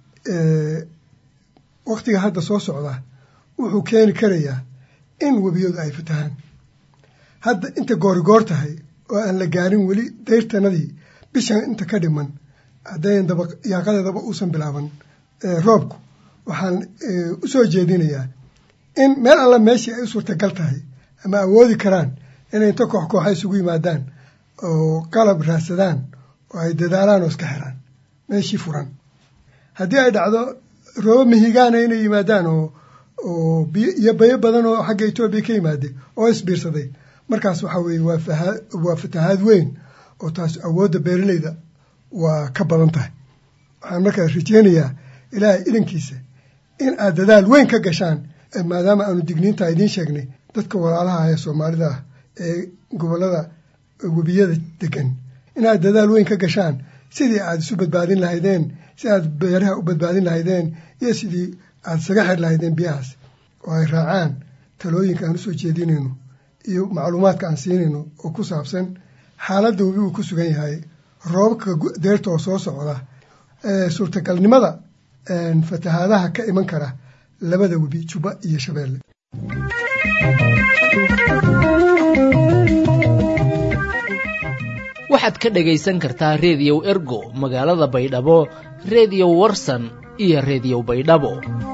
waktiga hadda soo socda wuxuu keeni karayaa in webiyadu ay fatahaan. hadda inta goorigoor tahay oo aan la gaarin weli dayrtanadii bishan inta ka dhiman, haddayn yaaqadeedaba uusan bilaaban roobku, waxaan u soo jeedinayaa in meel alla meeshii ay u suurtagal tahay ama awoodi karaan inay inta koox-kooxa isugu yimaadaan oo qalab raadsadaan oo ay dadaalaan oo iska xiraan meeshii furan. haddii ay dhacdo roobo mihigaana inay yimaadaan oo iyo bayo badan oo xagga Etoobiya ka yimaade oo isbiirsaday, markaas waxa weeye waa fatahaad weyn oo taas awoodda beeralayda waa ka badan tahay. waxaan markaas rajeynayaa ilaahay idankiisa in aad dadaal weyn ka gashaan, maadaama aanu digniinta idiin sheegnay dadka walaalaha ee Soomaalida ah ee gobollada webiyada degan, inaad dadaal weyn ka gashaan sidii aad isu badbaadin lahaydeen, si aad beeraha u badbaadin lahaydeen, iyo sidii aad isaga xir lahaydeen biyahaas, oo ay raacaan talooyinka aan usoo jeedinayno iyo macluumaadka aan siinayno oo ku saabsan xaaladda webi uu ku sugan yahay, roobabka deerta oo soo socda, suurtagalnimada fatahaadaha ka iman kara labada webi Juba iyo Shabeelle. waxaad ka dhagaysan kartaa Radio Ergo magaalada Baydhabo, Radio Warsan iyo Radio Baydhabo.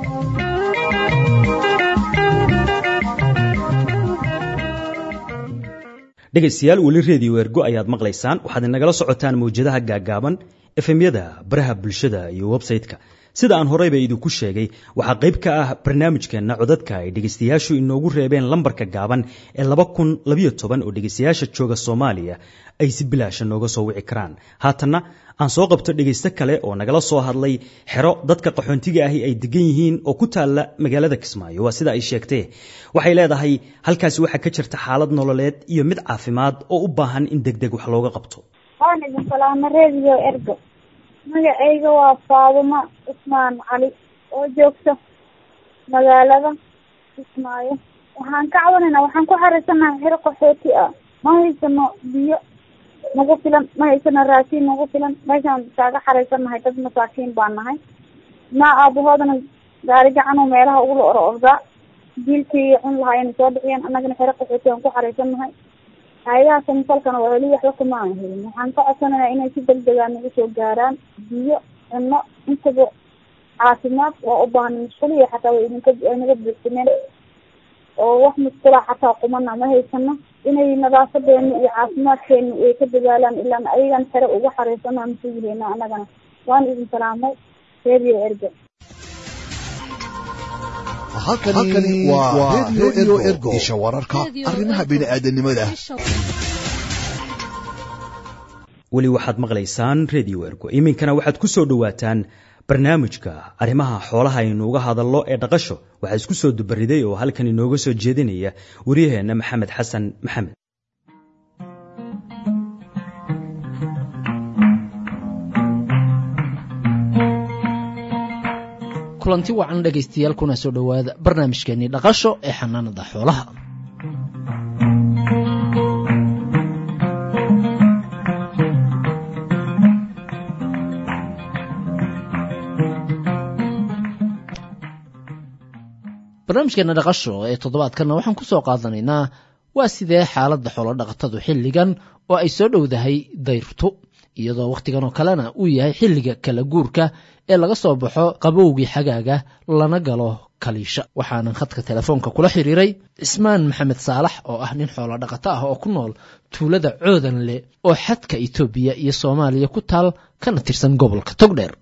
dhegaystayaal, weli Radio Ergo ayaad maqlaysaan. waxaad inagala socotaan mawjadaha gaagaaban, FM-yada, baraha bulshada iyo website-ka. sida aan horeyba idinku sheegay, waxaa qayb ka ah barnaamijkeena codadka ay dhegaystayaashu inoogu reebeen lambarka gaaban ee 2012 oo dhegaystayaasha jooga Soomaaliya ay si bilaasha nooga soo wici karaan. haatanna aan soo qabto dhegaysto kale oo nagala soo hadlay xero dadka qaxoontiga ahi ay degan yihiin oo ku taala magaalada Kismaayo. waa sida ay sheegtay. waxay leedahay halkaasi waxaa ka jirta xaalad nololeed iyo mid caafimaad oo u baahan in degdeg wax looga qabto. Radio Ergo. magacayga waa Faaduma Usmaan Cali oo joogta magaalada Kismaayo. waxaan ka caawinaynaa, waxaan ku xariisanahay xero qaxooti ah. ma haysano biyo nagu filan, ma haysano raashin nagu filan. meeshaan kaaga xariisanahay dad masaakiin baan nahay. aabahoodana gaari gacan oo meelaha ugula orordaa jiilkii cun lahaayeen soo dhiciyeen. annagana xero qaxooti aan ku xariisanahay. hay'adaha samafalkana waa weli waxba kuma aan helin. waxaan ka codsanayaa inay si degdeg ah nagu soo gaaraan biyo, cunno, intaba caafimaad waa u baahan. musquliya xataa way naga buuxsameen oo wax musqula xataa qumana ma haysano. inay nadaafadeena iyo caafimaadkeena ay ka dadaalaan, ilaan ayagan xere uga xariisanaa masuuliyiina. annagana waan idin salaamay. Radio Ergo. halkani waa Radio Ergo, isha wararka arrimaha bini'aadanimada. weli waxaad maqlaysaan Radio Ergo. iminkana waxaad ku soo dhawaataan barnaamijka arrimaha xoolaha aynu uga hadallo ee dhaqasho. waxaa isku soo dubariday oo halkan inooga soo jeedinaya wariyaheenna Maxamed Xasan Maxamed. kulanti wacan dhegaystayaal, kuna soo dhowaada barnaamijkeenii dhaqasho ee xanaanada xoolaha. barnaamijkeena dhaqasho ee toddobaadkana waxaan ku soo qaadanaynaa waa sidee xaaladda xoolodhaqatadu xilligan oo ay soo dhowdahay dayrtu iyadoo wakhtigan oo kalena uu yahay xilliga kala guurka ee laga soo baxo qabowgii xagaaga lana galo kaliisha waxaanan khadka telefoonka kula xiriiray cismaan maxamed saalax oo ah nin xoolodhaqato ah oo ku nool tuulada coodanle oo xadka etoobiya iyo soomaaliya ku taal kana tirsan gobolka togdheer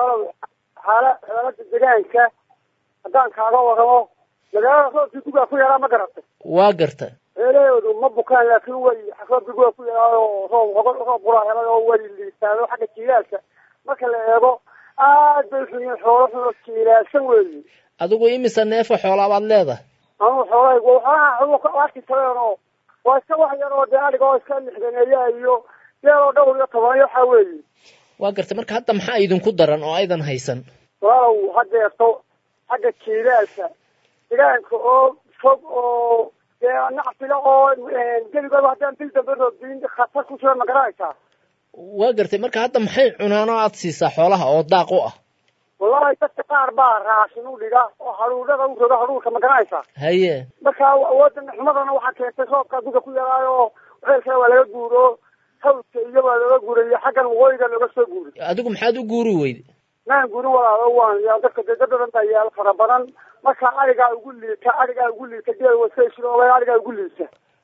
xaalada deegaanka haddaan kaaga waramo magaalada roobkii gugaa ku yaraa ma garatay waa garta eeleedu ma bukaan laakiin way roobkii gugaa ku yaraayo roob quraa helay oo way liitaan xagga jiilaalka marka la eego aad bay xun xoolo xun oo jiilaalsan weeye adigu imisa neefo xoolaa baad leedahay anu xoolahaygu waxaa arki kareen oo waa iska wax yar oo dee adhiga oo iska lixdaneeya iyo deel oo dhowr iyo toban waxaa weeye waa garta marka hadda maxaa idinku daran oo aydan haysan walaalow hadeerto xagga jiilaalka deegaanka oo fog oo dee nacfila oo geligooda haddaan bil dambe roobdiin khatar ku jira ma garanaysaa waa gartay marka hadda maxay cunaan oo aad siisaa xoolaha oo daaq u ah wallahi dadka qaar baa raashin u dhiga oo haruudhada u roga haruurka ma garanaysaa haye marka awoodda xumadana waxaa keentay roobka guga ku yaraayo oo ceelkana waa laga guuro hawdka iyo waa laga guurayo xaggan waqooyiga looga soo guuray adigu maxaad u guuri weyde maan guurin walaalo waan yaa dadka dad badan baa yaal fara badan marka arigaa ugu liita geel waskayshirooba arigaa ugu liita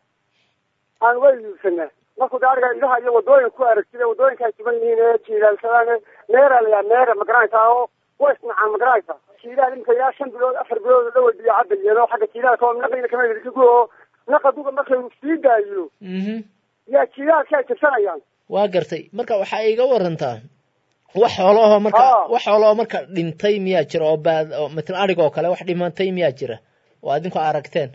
aan way liibsanaa markuu da ariga idaha iyo wadooyinka ku aragtida wadooyinka ay tuban yihiin ee jiilaalsadaan meera layaa meera ma garanaysaa oo way isnacaan ma garanaysaa jiilaal imika ilaa 5 bilood 4 bilood dhawa biyo cabayeen oo xagga jiilaalka oo naqayna kama yidhi oo naqa duga markay uu sii daayo yaa jiilaalka ay tirsanayaan waa gartay marka waxa ay iga warantaa wax xoolaha marka dhintay miyaa jira oo baad oo midna ariga oo kale wax dhimantay miyaa jira oo adinku aragteen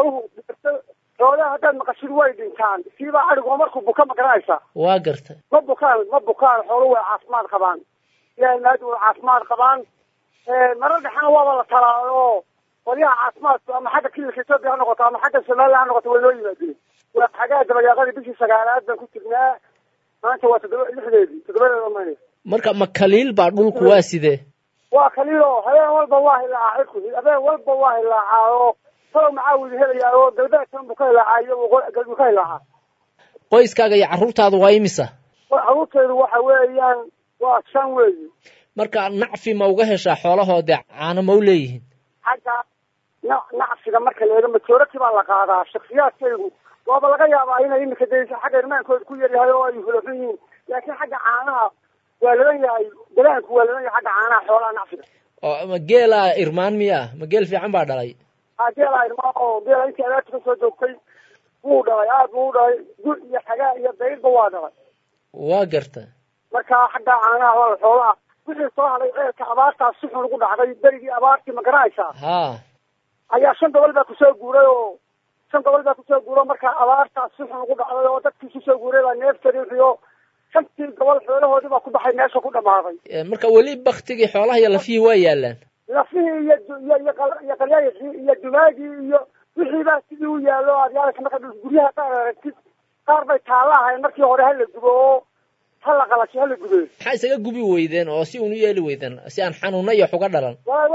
xoolaha haddaad maqashid way dhintaan siiba arigu markuu buka ma garanaysaa waa gartay ma bukaan xooluhu way caafimaad qabaan ilaahay maadi way caafimaad qabaan marar dhexana waaba la talaa oo qolyaha caafimaadku ama xagga kililka etoobiya ha noqoto ama xagga somaliland ha noqoto way noo yimaadeen waa xagaa dabayaaqadii bishii 9aad baan ku jirnaa maanta waa 7 mayne marka ma kaliil baa dhulku waa sidee waa kaliil oo habeen walba waa hilaaca cirku habeen walba waa hilaaca oo soo macaawid helaya oo galbeedkan buu ka hilaacayo oo ka hilaaca qoyskaaga iyo carruurtaadu waa imisa carruurteedu waxa weeyaan waa 5 weeye marka nacfi ma uga heshaa xoolahooda caano ma u leeyihiin xagga nacfiga marka la eego majority baa la qaadaa shakhsiyaadkaygu waaba laga yaabaa inay imika daysa xagga irmaankooda ku yaryahay oo ay hulafan yihiin laakiin xagga caanaha waa laban yahay dalaanku waa laban yahay xagga caanaha xoolaha nacfiga oo ma geela irmaan miya ma geel fiican baa dhalay geela irmaan oo geela intii adeerta ka soo joogtay wuu dhalay aad buu u dhalay gur iyo xagaa iyo dayrba waa dhalay waa garta marka xagga caanaha waa xoolaha wixii soo hadhay ceelka abaartaas si xun ugu dhacday berigii abaartii ma garanaysaa ayaa 5 gobol baa kusoo guuray oo 5 gobol baa kusoo guuro marka abaartaas si xun ugu dhacday oo dadkii kusoo guuray baa neefta riixiyo 5 gobol xoolahoodii baa ku baxay meesha ku dhamaaday marka weli baktigii xoolaha iyo lafihii waa yaalaan lafihii iyo qalyayixii iyo dumaagii iyo wixii baa sidii u yaallo aad yaalka marka guryaha qaar aragtid qaar bay taalahayn markii hore hala gubo oo hala qalasho hala gubee maxaa isaga gubi weydeen oo si uun u yeeli weydeen si aan xanuuna iyo xuga dhalan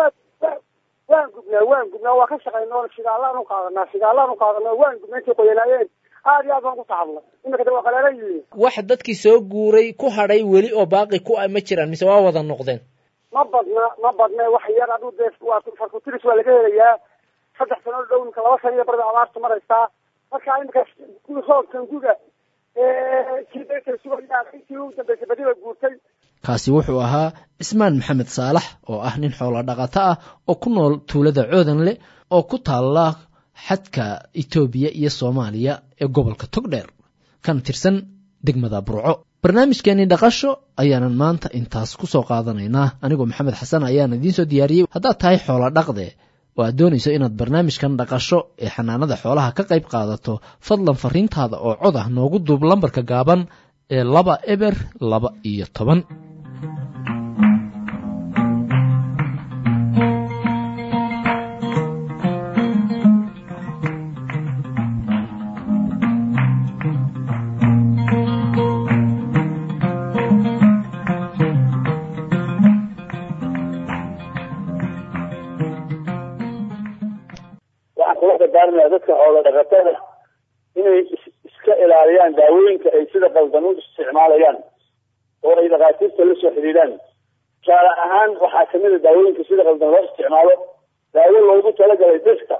waan gubnaa waa ka shaqaynoo shidaalaan u qaadanaa waan gubnaa intay qoyanaayeen aad iyo aad baan ku tacabnay imika waa qaleelan yihiin wax dadkii soo guuray ku hadhay weli oo baaqi ku ah ma jiraan mise waa wada noqdeen ma badna wax yar aduu dee waa farkutiris waa laga helayaa 3 sano dhow imika 2 sano iyo barda abaarta maraysaa marka imika roobkan guga kaasi wuxuu ahaa cismaan maxamed saalax oo ah nin xoolo dhaqato ah oo ku nool tuulada coodanle oo ku taalla xadka etoobiya iyo soomaaliya ee gobolka togdheer kana tirsan degmada burco barnaamijkeennii dhaqasho ayaanan maanta intaas ku soo qaadanaynaa anigoo maxamed xasan ayaan idiin soo diyaariyey haddaad tahay xoolo dhaqde oo aad doonayso inaad barnaamijkan dhaqasho ee xanaanada xoolaha ka qayb qaadato fadlan fariintaada oo cod ah noogu duub lambarka gaaban ee 2 dadka xoolo dhaqatada inay iska ilaaliyaan daawooyinka ay sida qaldan u isticmaalayaan oo ay dhakhaatiirta la soo xiriiraan. tusaale ahaan waxaa kamid a daawooyinka sida qaldan loo isticmaalo daawo loogu talagalay dhirta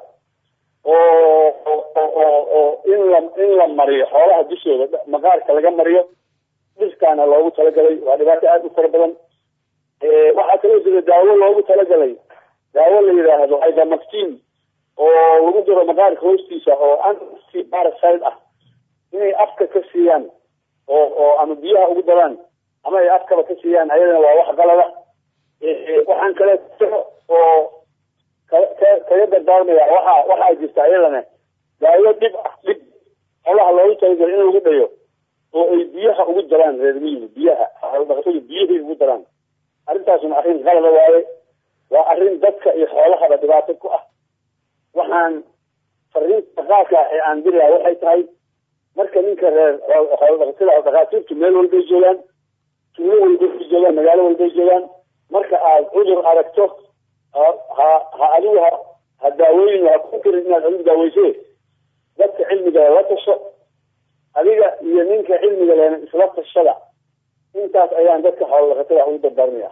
oo in la mariyo xoolaha dushooda maqaarka laga mariyo dhirtaana loogu talagalay. waa dhibaato aada u fara badan. waxaa kaloo jira daawo loogu talagalay daawo la yidhaahdo ivermectin oo lagu diro maqaarka hoostiisa oo anti-parasite ah inay afka ka siiyaan oo ama biyaha ugu daraan ama ay afkaba ka siiyaan ayadana waa wax qalada. waxaan kale oo kaga dardaarmaya waxaa jirta ayadana daawo dhib xoolaha loogu talagalay in lagu dhayo oo ay biyaha ugu daraan reer miyiga biyaha dhaqatada biyahay ugu daraan. arrintaasuna arrin qalada waaye. waa arrin dadka iyo xoolahaba dhibaato ku ah. waxaan fariinta qaarka ee aan dirayaa waxay tahay marka ninka reer xoolo dhakhaatiirtu meel walbay joogaan, tuulo walbay joogaan, magaalo walbay joogaan. marka aad cudur aragto adigu ha daawooyin ha ku karin inaad adigu daaweyse dadka cilmiga la tasho. adiga iyo ninka cilmiga lena isla tashada. intaas ayaan dadka xoolo dhaqatada ugu dardaarmaya.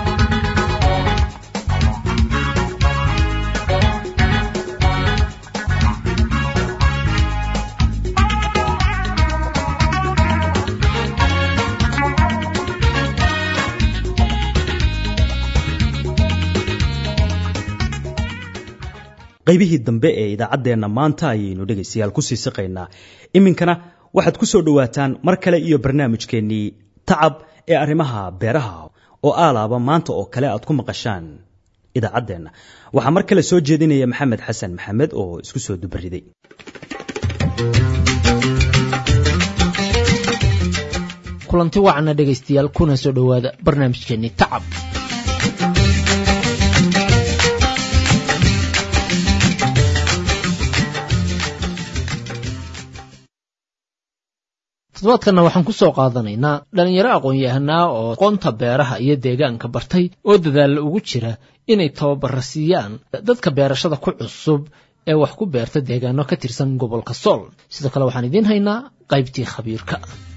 qaybihii dambe ee idaacaddeenna maanta ayaynu dhegaystayaal ku sii siqaynaa. iminkana waxaad ku soo dhowaataan mar kale iyo barnaamijkeennii tacab ee arrimaha beeraha oo aalaaba maanta oo kale aad ku maqashaan idaacaddeenna. waxaa mar kale soo jeedinaya maxamed xasan maxamed oo isku soo dubariday. kulanti wacana dhegaystayaal kuna soo dhowaada barnaamijkeennii tacab. toddobaadkanna waxaan ku soo qaadanaynaa dhallinyaro aqoon-yahanaa oo aqoonta beeraha iyo deegaanka bartay oo dadaalla ugu jira inay tababara siiyaan dadka beerashada ku cusub ee wax ku beerta deegaano ka tirsan gobolka sool. sidoo kale waxaan idiin haynaa qaybtii khabiirka.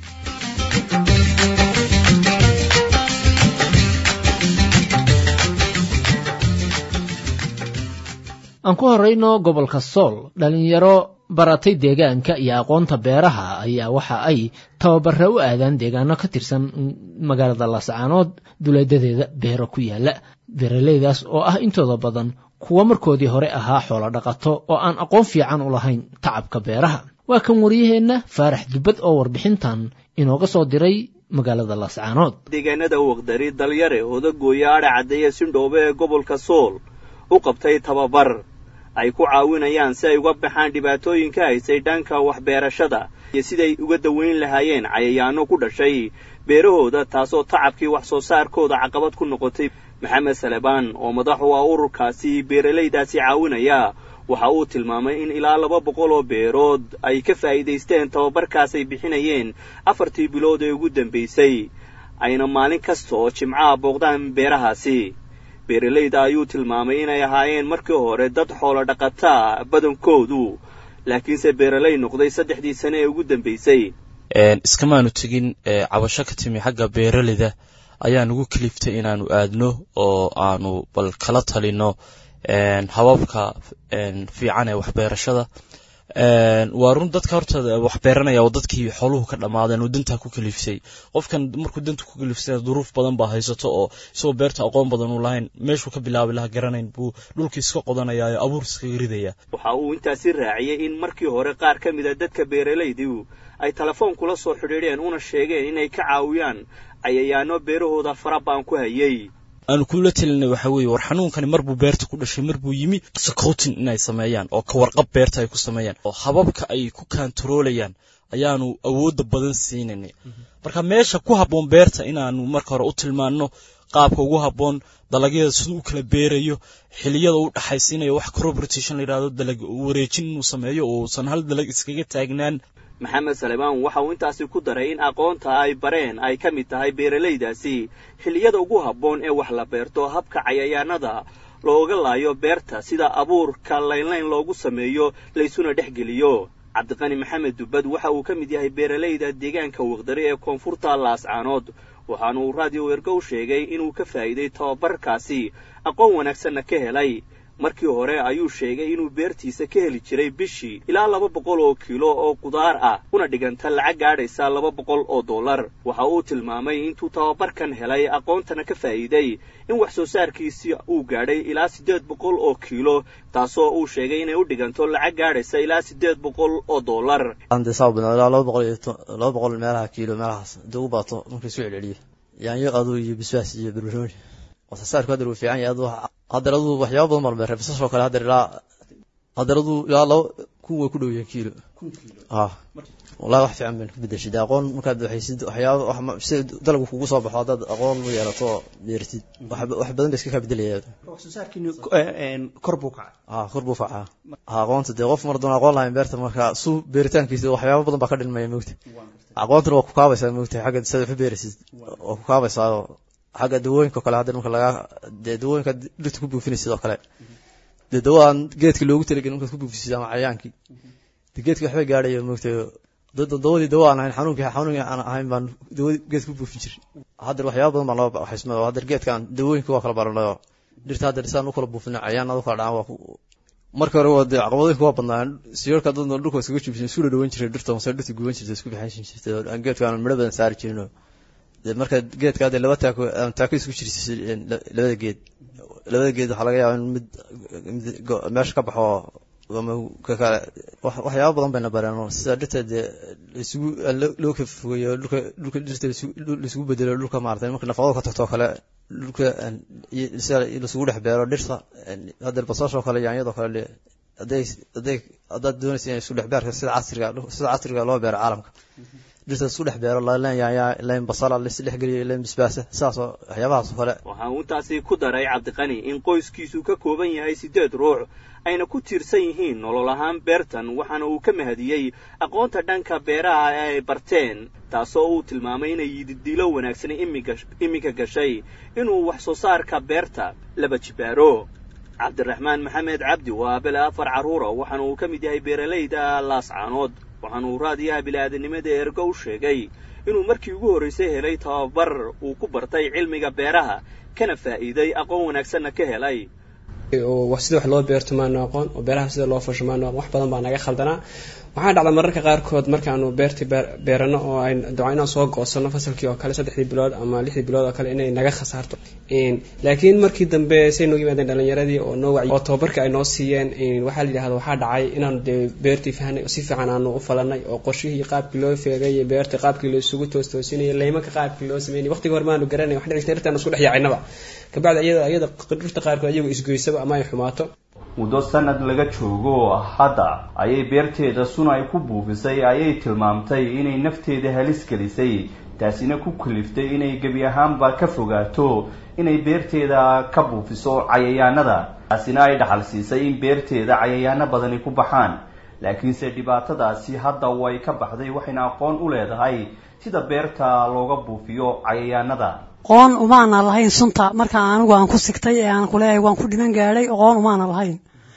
aan ku horeyno gobolka sool. dhallinyaro baratay deegaanka iyo aqoonta beeraha ayaa waxa ay tababara u aadaan deegaano ka tirsan magaalada laascaanood duleedadeeda beero ku yaala. beeraleydaas oo ah intooda badan kuwa markoodii hore ahaa xoolo dhaqato oo aan aqoon fiican u lahayn tacabka beeraha. waa kan wariyaheenna faarax dubbad oo warbixintan inooga soo diray magaalada laascaanood. deegaanada waqdari dalyare odagooya adha caddeeye sindhoobe ee gobolka sool u qabtay tababar ay ku caawinayaan si ay uga baxaan dhibaatooyinka haysay dhanka waxbeerashada iyo siday uga daweyn lahaayeen cayayaano ku dhashay beerahooda taasoo tacabkii wax soo saarkooda caqabad ku noqotay. maxamed salebaan oo madax u ah ururkaasi beeralaydaasi caawinaya waxa uu tilmaamay in ilaa 200 oo beerood ay ka faa'iidaysteen tababarkaas ay bixinayeen 4 bilood ee ugu dambeysay ayna maalin kasta oo jimcaha booqdaan beerahaasi. beeralayda ayuu tilmaamay inay ahaayeen markii hore dad xoolo dhaqata badankoodu laakiinse beeralay noqday 3 sano ee ugu dambeysay. iskamaanu tegin cabasho ka timi xagga beeralayda ayaan ugu kaliftay inaanu aadno oo aanu bal kala talino hababka fiican ee waxbeerashada. waa run dadka horta wax beeranaya oo dadkii xooluhu ka dhamaadeen oo danta ku kaliftay. qofkan markuu danta ku kaliftay duruuf badan baa haysato oo isoo beerta aqoon badan u lahayn meeshuu ka bilaabi lahaa garanayn buu dhulkii iska qodanaya oo abuur iska ridaya. waxa uu intaasi raaciyay in markii hore qaar ka mid ah dadka beeralaydu ay telefoon kula soo xidhiidheen una sheegeen inay ka caawiyaan cayayaano beerahooda farabaan ku hayay. aanu kula talinay waxa weeye war xanuunkani marbuu beerta ku dhashay marbuu yimi scouting inay sameeyaan oo ka warqab beerta ay ku sameeyaan oo hababka ay ku kantaroolayaan ayaanu awoodda badan siinay. marka meesha ku habboon beerta inaanu marka hore u tilmaano qaabka ugu habboon dalagyada sidoo u kala beerayo xilliyada u dhaxaysiinayo wax crop rotation la yiraahdo dalag wareejin inuu sameeyo oo san hal dalag iskaga taagnaan. maxamed salebaan waxa uu intaasi ku daray in aqoonta ay bareen ay ka mid tahay beeralaydaasi xilliyada ugu habboon ee wax la beerto habka cayayaanada looga laayo beerta sida abuurka laynlayn loogu sameeyo laysuna dhexgeliyo. cabdiqani maxamed dubbad waxa uu ka mid yahay beeralayda deegaanka waqdari ee koonfurta laascaanood waxaana uu raadiyo ergo u sheegay inuu ka faa'iiday tababarkaasi aqoon wanaagsanna ka helay markii hore ayuu sheegay inuu beertiisa ka heli jiray bishii ilaa 200 oo kiilo oo qudaar ah una dhiganta lacag gaadhaysa $200 waxa uu tilmaamay intuu tababarkan helay aqoontana ka faa'iiday in wax soo saarkiisii uu gaadhay ilaa 800 oo kiilo taasoo uu sheegay inay u dhiganto lacag gaadhaysa ilaa $800. ande saabna ilaa 200 meelaha kiilo meelahaas duu baato markii soo celceliyo yaanyo aduu iyo bisbaas iyo barbarooni wax soo saarku hadda uu fiican yahay hadaradu waxyaabo badan marmay rabsasho kale hadaradu ilaa loo kuwa ku dhow yahay kiilo wallahi wax fiican baan ku bedeshay aqoon markaad waxaysid waxyaabo wax dalku kugu soo baxo dad aqoon u yeelato beertid wax badan iska ka bedelaya wax soo saarkiinu kor buu kacaa aqoonta de qof mardoon aqoon lahayn beerta marka suu beeritaankiisa waxyaabo badan baa ka dhinmaya moogta aqoonta waa ku kaabaysaa moogta xagga sida wax beerisid oo ku kaabaysaa xagga dawooyinka kale hadda marka laga dawooyinka dhirta ku buufinaysa sidoo kale dawaan geedka loogu talagalay marka ku buufisid ama cayaankii geedka waxba gaadhayo moogta dawadii dawaan ahayn xanuunka aan ahayn baan dawadii geedka ku buufin jiray hadda waxyaabo badan baan loo waxaysmada hadda geedkan dawooyinka waa kala baranayo dhirta hadda isaan u kala buufinay cayaanada kala dhacaan waa marka hore waa caqabadooyinka waa badnaan siyoorka dadna dhulka iskaga jibsan isku dhawan jiray dhirta mise dhirta guban jirtay isku bixin jirtay aan geedkan midho badan saari jirno marka geedka hadda laba taako isku jirisay labada geed waxa laga yaabaa in mid meesha ka baxo ama ka kale waxyaabo badan bayna barano sida dhirta isugu loo ka fogeeyo dhulka dhirta isugu bedelo dhulka maartay marka nafaqo ka tagto kale dhulka isugu dhex beero dhirta hadda basasho kale yaanyada kale aday doonaysa isku dhex beerka sida casriga loo beero caalamka dhirta isku dhex beero leen basala la isdhex geliyo leen bisbaasa saas waxyaabahaas kale waxa uu taasi ku daray cabdiqani in qoyskiisu ka kooban yahay 8 ruux ayna ku tiirsan yihiin nolol ahaan beertan waxaana uu ka mahadiyey aqoonta dhanka beeraha ay barteen taasoo uu tilmaamay inay yididiilo wanaagsan imika gashay inuu wax soo saarka beerta laba jibaaro cabdiraxmaan maxamed cabdi waa bela 4 caruur waxaana uu ka mid yahay beeralayda laascaanood waxaana uu raadiyaha bini'aadanimada ergo u sheegay inuu markii ugu horreysay helay tababar uu ku bartay cilmiga beeraha kana faa'iiday aqoon wanaagsanna ka helay oo wax sida wax loo beerto maana aqoon oo beeraha sida loo fasho maana wax badan baa naga khaldanaa waxaan dhacday mararka qaarkood markaanu beerti beerano oo ay dacayna soo goosano fasalkii oo kale 3 bilood ama 6 bilood oo kale inay naga khasaarto laakiin markii dambe say noo yimaadeen dhalinyaradii oo noo wacyi oo tababarka ay noo siiyeen waxa la yiraahdo waxa dhacay inaan beerti fahanay si fiican aanu u falanay oo qorshihii qaabkii loo feegay beerta qaabkii loo isugu toosinay leeymanka qaabkii loo sameeyay waqtiga hore maanu garanay wax dhirtaan isku dhex yaacinaba kabacdi ayada dhirta qaarkood ayagu isgoysaba ama ay xumaato muddo sanad laga joogo hadda ayay beerteeda sun ay ku buufisay ayay tilmaamtay inay nafteeda halis gelisay taasina ku kaliftay inay gebi ahaanba ka fogaato inay beerteeda ka buufiso cayayaanada taasina ay dhaxal siisay in beerteeda cayayaano badani ku baxaan laakiinse dhibaatadaasi hadda way ka baxday waxayna aqoon u leedahay sida beerta looga buufiyo cayayaanada qoon umaana lahayn sunta marka anigu aan ku sigtay ee aan ku leeyahay waan ku dhiman gaaray qoon umaana lahayn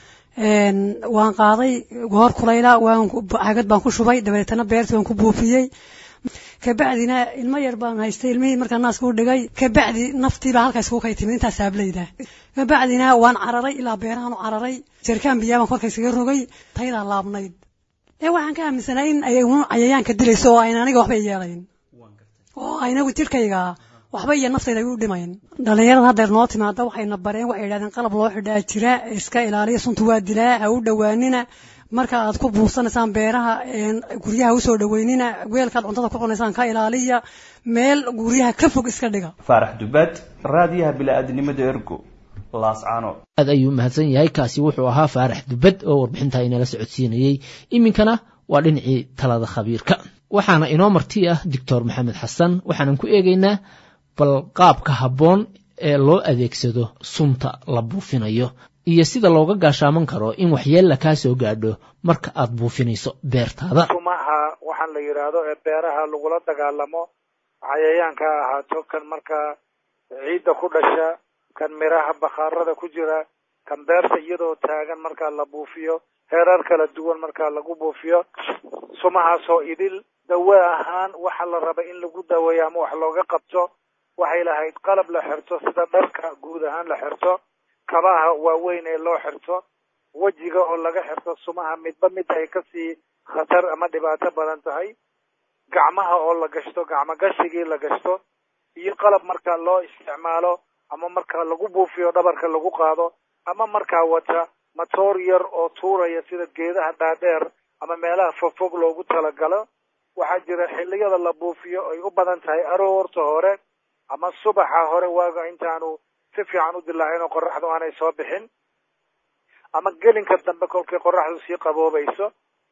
waan qaaday goor kulayla cagad baan ku shubay dabeetana beertii waan ku buufiyey kabacdina ilmo yar baan haystay ilmihii markaa naaska u dhigay kabacdi naftii baa halkaas ku kay timid intaas saablayda kabacdina waan cararay ilaa beerahan u cararay jerkaan biyaa baan korka isaga rogay taydaa laabnayd waxaan ka aaminsanaa in ay cayayaanka dilayso oo ayna aniga waxba yeelayn oo aynagu jirkayga waxba iyo naftayda ay u dhimayn dhalinyarada haddeer noo timaada waxayna bareen waxay yidhahdeen qalab loo xidhaa jira iska ilaaliya sunta waa dilaa ha u dhowaanina marka aad ku buufsanaysaan beeraha guryaha usoo dhoweynina weelkaad cuntada ku cunaysaan ka ilaaliya meel guryaha ka fog iska dhiga faarax dubad raadiyaha bini'aadanimada ergo laascaano aad ayuu mahadsan yahay kaasi wuxuu ahaa faarax dubad oo warbixinta inala socodsiinayay iminkana waa dhinacii talada khabiirka waxaana inoo marti ah doctor maxamed xasan waxaanan ku eegaynaa bal qaabka habboon ee loo adeegsado sunta la buufinayo iyo sida looga gaashaaman karo in waxyeella kaa soo gaadho marka aad buufinayso beertaada sumaha waxaan la yidhaahdo ee beeraha lagula dagaalamo cayayaanka ha ahaato kan markaa ciidda ku dhasha kan miraha bakhaarada ku jira kan beerta iyadoo taagan markaa la buufiyo heerar kala duwan markaa lagu buufiyo sumahaasoo idil dawe ahaan waxa la raba in lagu daweeyo ama wax looga qabto waxay lahayd qalab la xirto sida dharka guud ahaan la xirto kabaha waaweyn ee loo xirto wejiga oo laga xirto sumaha midba mid ay kasii khatar ama dhibaato badan tahay gacmaha oo la gashto gacmo gashigii la gashto iyo qalab markaa loo isticmaalo ama markaa lagu buufiyo dhabarka lagu qaado ama markaa wata matoor yar oo tuuraya sida geedaha dhaadheer ama meelaha fogfog loogu talagalo waxaa jira xilliyada la buufiyo ay u badan tahay aroorta hore ama subaxa hore waaga intaanu si fiican u dilaacin oo qoraxdu aanay soo bixin ama gelinka dambe kolkay qoraxdu sii qaboobayso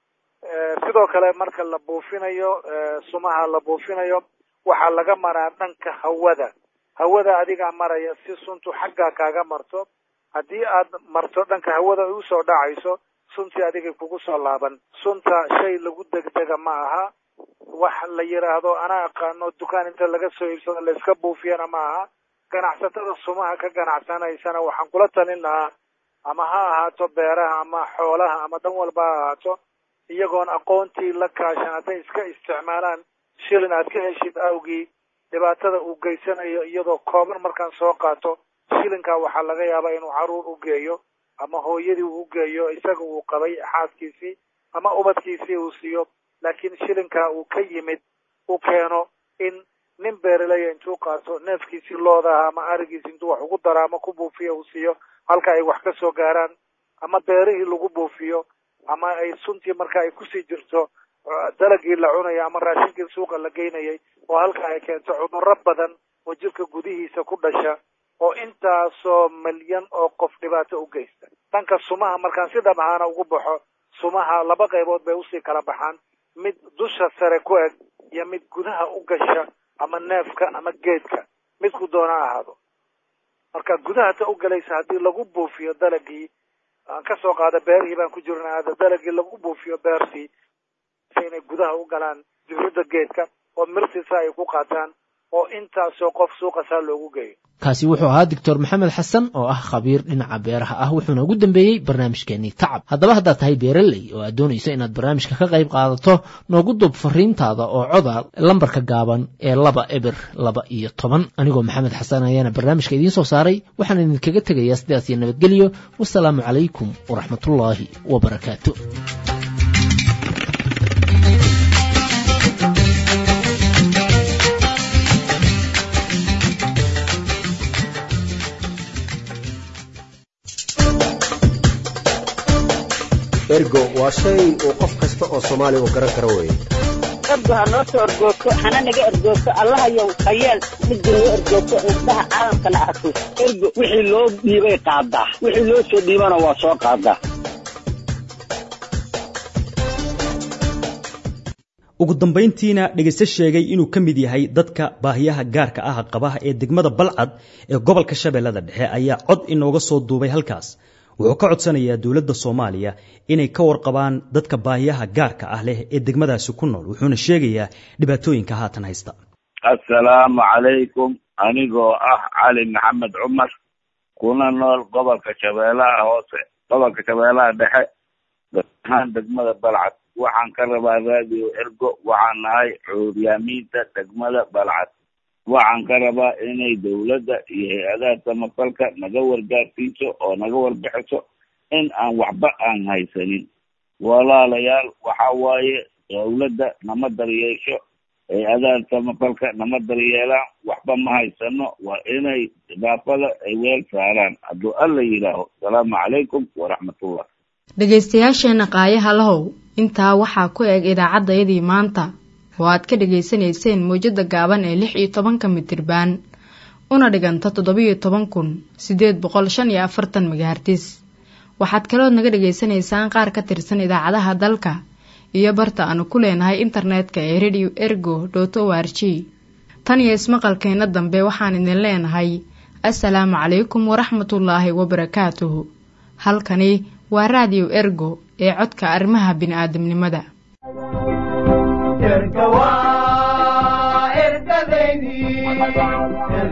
sidoo kale marka la buufinayo sumaha la buufinayo waxaa laga maraa dhanka hawada adigaa maraya si suntu xaggaa kaaga marto haddii aad marto dhanka hawada ay usoo dhacayso suntii adigay kugu soo laaban sunta shay lagu degdega ma aha wax la yidhaahdo anaa aqaano dukaan inta laga soo iibsado la iska buufiyana ma aha ganacsatada sumaha ka ganacsanaysana waxaan kula talin lahaa ama ha ahaato beeraha ama xoolaha ama dhan walba ha ahaato iyagoon aqoontii la kaashan hadday iska isticmaalaan shilin aad ka heshid awgii dhibaatada uu geysanayo iyadoo kooban markaan soo qaato shilinkaa waxaa laga yaabaa inuu caruur u geeyo ama hooyadii uu geeyo isaga uu qabay xaaskiisii ama ubadkiisii uu siiyo laakiin shilinkaa uu ka yimid u keeno in nin beeraleya intuu qaato neefkiisii loodaha ama arigiisi intuu wax ugu daro ama ku buufiyo uu siiyo halka ay wax ka soo gaaraan ama beerihii lagu buufiyo ama ay suntii marka ay kusii jirto dalagii la cunayo ama raashinkii suuqa la geynayay oo halka ay keento cudurro badan oo jirka gudihiisa ku dhasha oo intaasoo milyan oo qof dhibaato u geysta dhanka sumaha markaan si dhab ahaana ugu baxo sumaha laba qaybood bay usii kala baxaan mid dusha sare ku eg iyo mid gudaha u gasha ama neefka ama geedka midku doona ahaado marka gudaha ta u galaysa haddii lagu buufiyo dalagii aan ka soo qaada beerihii baan ku jirna hadda dalagii lagu buufiyo beertii inay gudaha u galaan dibridda geedka oo mirtiisa ay ku qaataan oo intaasoo qof suuqa saa loogu geeyo kaasi wuxuu ahaa doctor maxamed xasan oo ah khabiir dhinaca beeraha ah wuxuuna ugu dambeeyey barnaamijkeenii tacab haddaba haddaad tahay beeraley oo aad doonayso inaad barnaamijka ka qayb qaadato noogu duub fariintaada oo coda lambarka gaaban ee 2 anigoo maxamed xasan ayaana barnaamijka idiin soo saaray waxaan idinkaga tegayaa sidaas iyo nabadgelyo wasalaamu calaykum waraxmatullaahi wabarakaatu ergo waa shay uu qof kasta oo Soomaali u garan karo weeye ergo ha noo soo ergoogto hana naga ergoogto allahayow hayeel midda noo ergoogto indhaha caalamkana arko ergo wixii loo dhiibay qaadaa wixii loo soo dhiibana waa soo qaadaa ugu dambayntiina dhegayste sheegay inuu ka mid yahay dadka baahiyaha gaarka ah qabaha ee degmada Balcad ee gobolka Shabeellada Dhexe ayaa cod inooga soo duubay halkaas wuxuu ka codsanayaa dawladda Soomaaliya inay ka warqabaan dadka baahiyaha gaarka ah leh ee degmadaasi ku nool wuxuuna sheegayaa dhibaatooyinka haatan haysta assalaamu calaykum anigoo ah cali maxamed cumar kuna nool gobolka Shabeellaha Hoose gobolka Shabeellaha Dhexe dadkaan degmada Balcad waxaan ka rabaa raadiyo ergo waxaan nahay cuuryaamiinta degmada Balcad waxaan ka rabaa inay dawladda iyo hay'adaha samafalka naga wargaarsiiso oo naga warbixiso in aan waxba aan haysanin walaalayaal waxa waaye dawladda nama daryeesho hay-adaha samafalka nama daryeelaan waxba ma haysano waa inay idaafada ay weel saaraan hadduu alla yidhaaho asalaamu calaykum waraxmatullah dhegaystayaasheena qaayaha lahow intaa waxaa ku eg idaacaddayadii maanta oo aad ka dhegaysanayseen mowjada gaaban ee 16 midirbaan una dhiganta 17,845 megahertz waxaad kalood naga dhegaysanaysaan qaar ka tirsan idaacadaha dalka iyo barta aanu ku leenahay internetka ee radio ergo.org tan iyo ismaqalkeena dambe waxaan idin leenahay assalaamu calaykum waraxmatullaahi wabarakaatuhu halkani waa radio ergo ee codka arrimaha bini'aadamnimada erga waa ergadeydii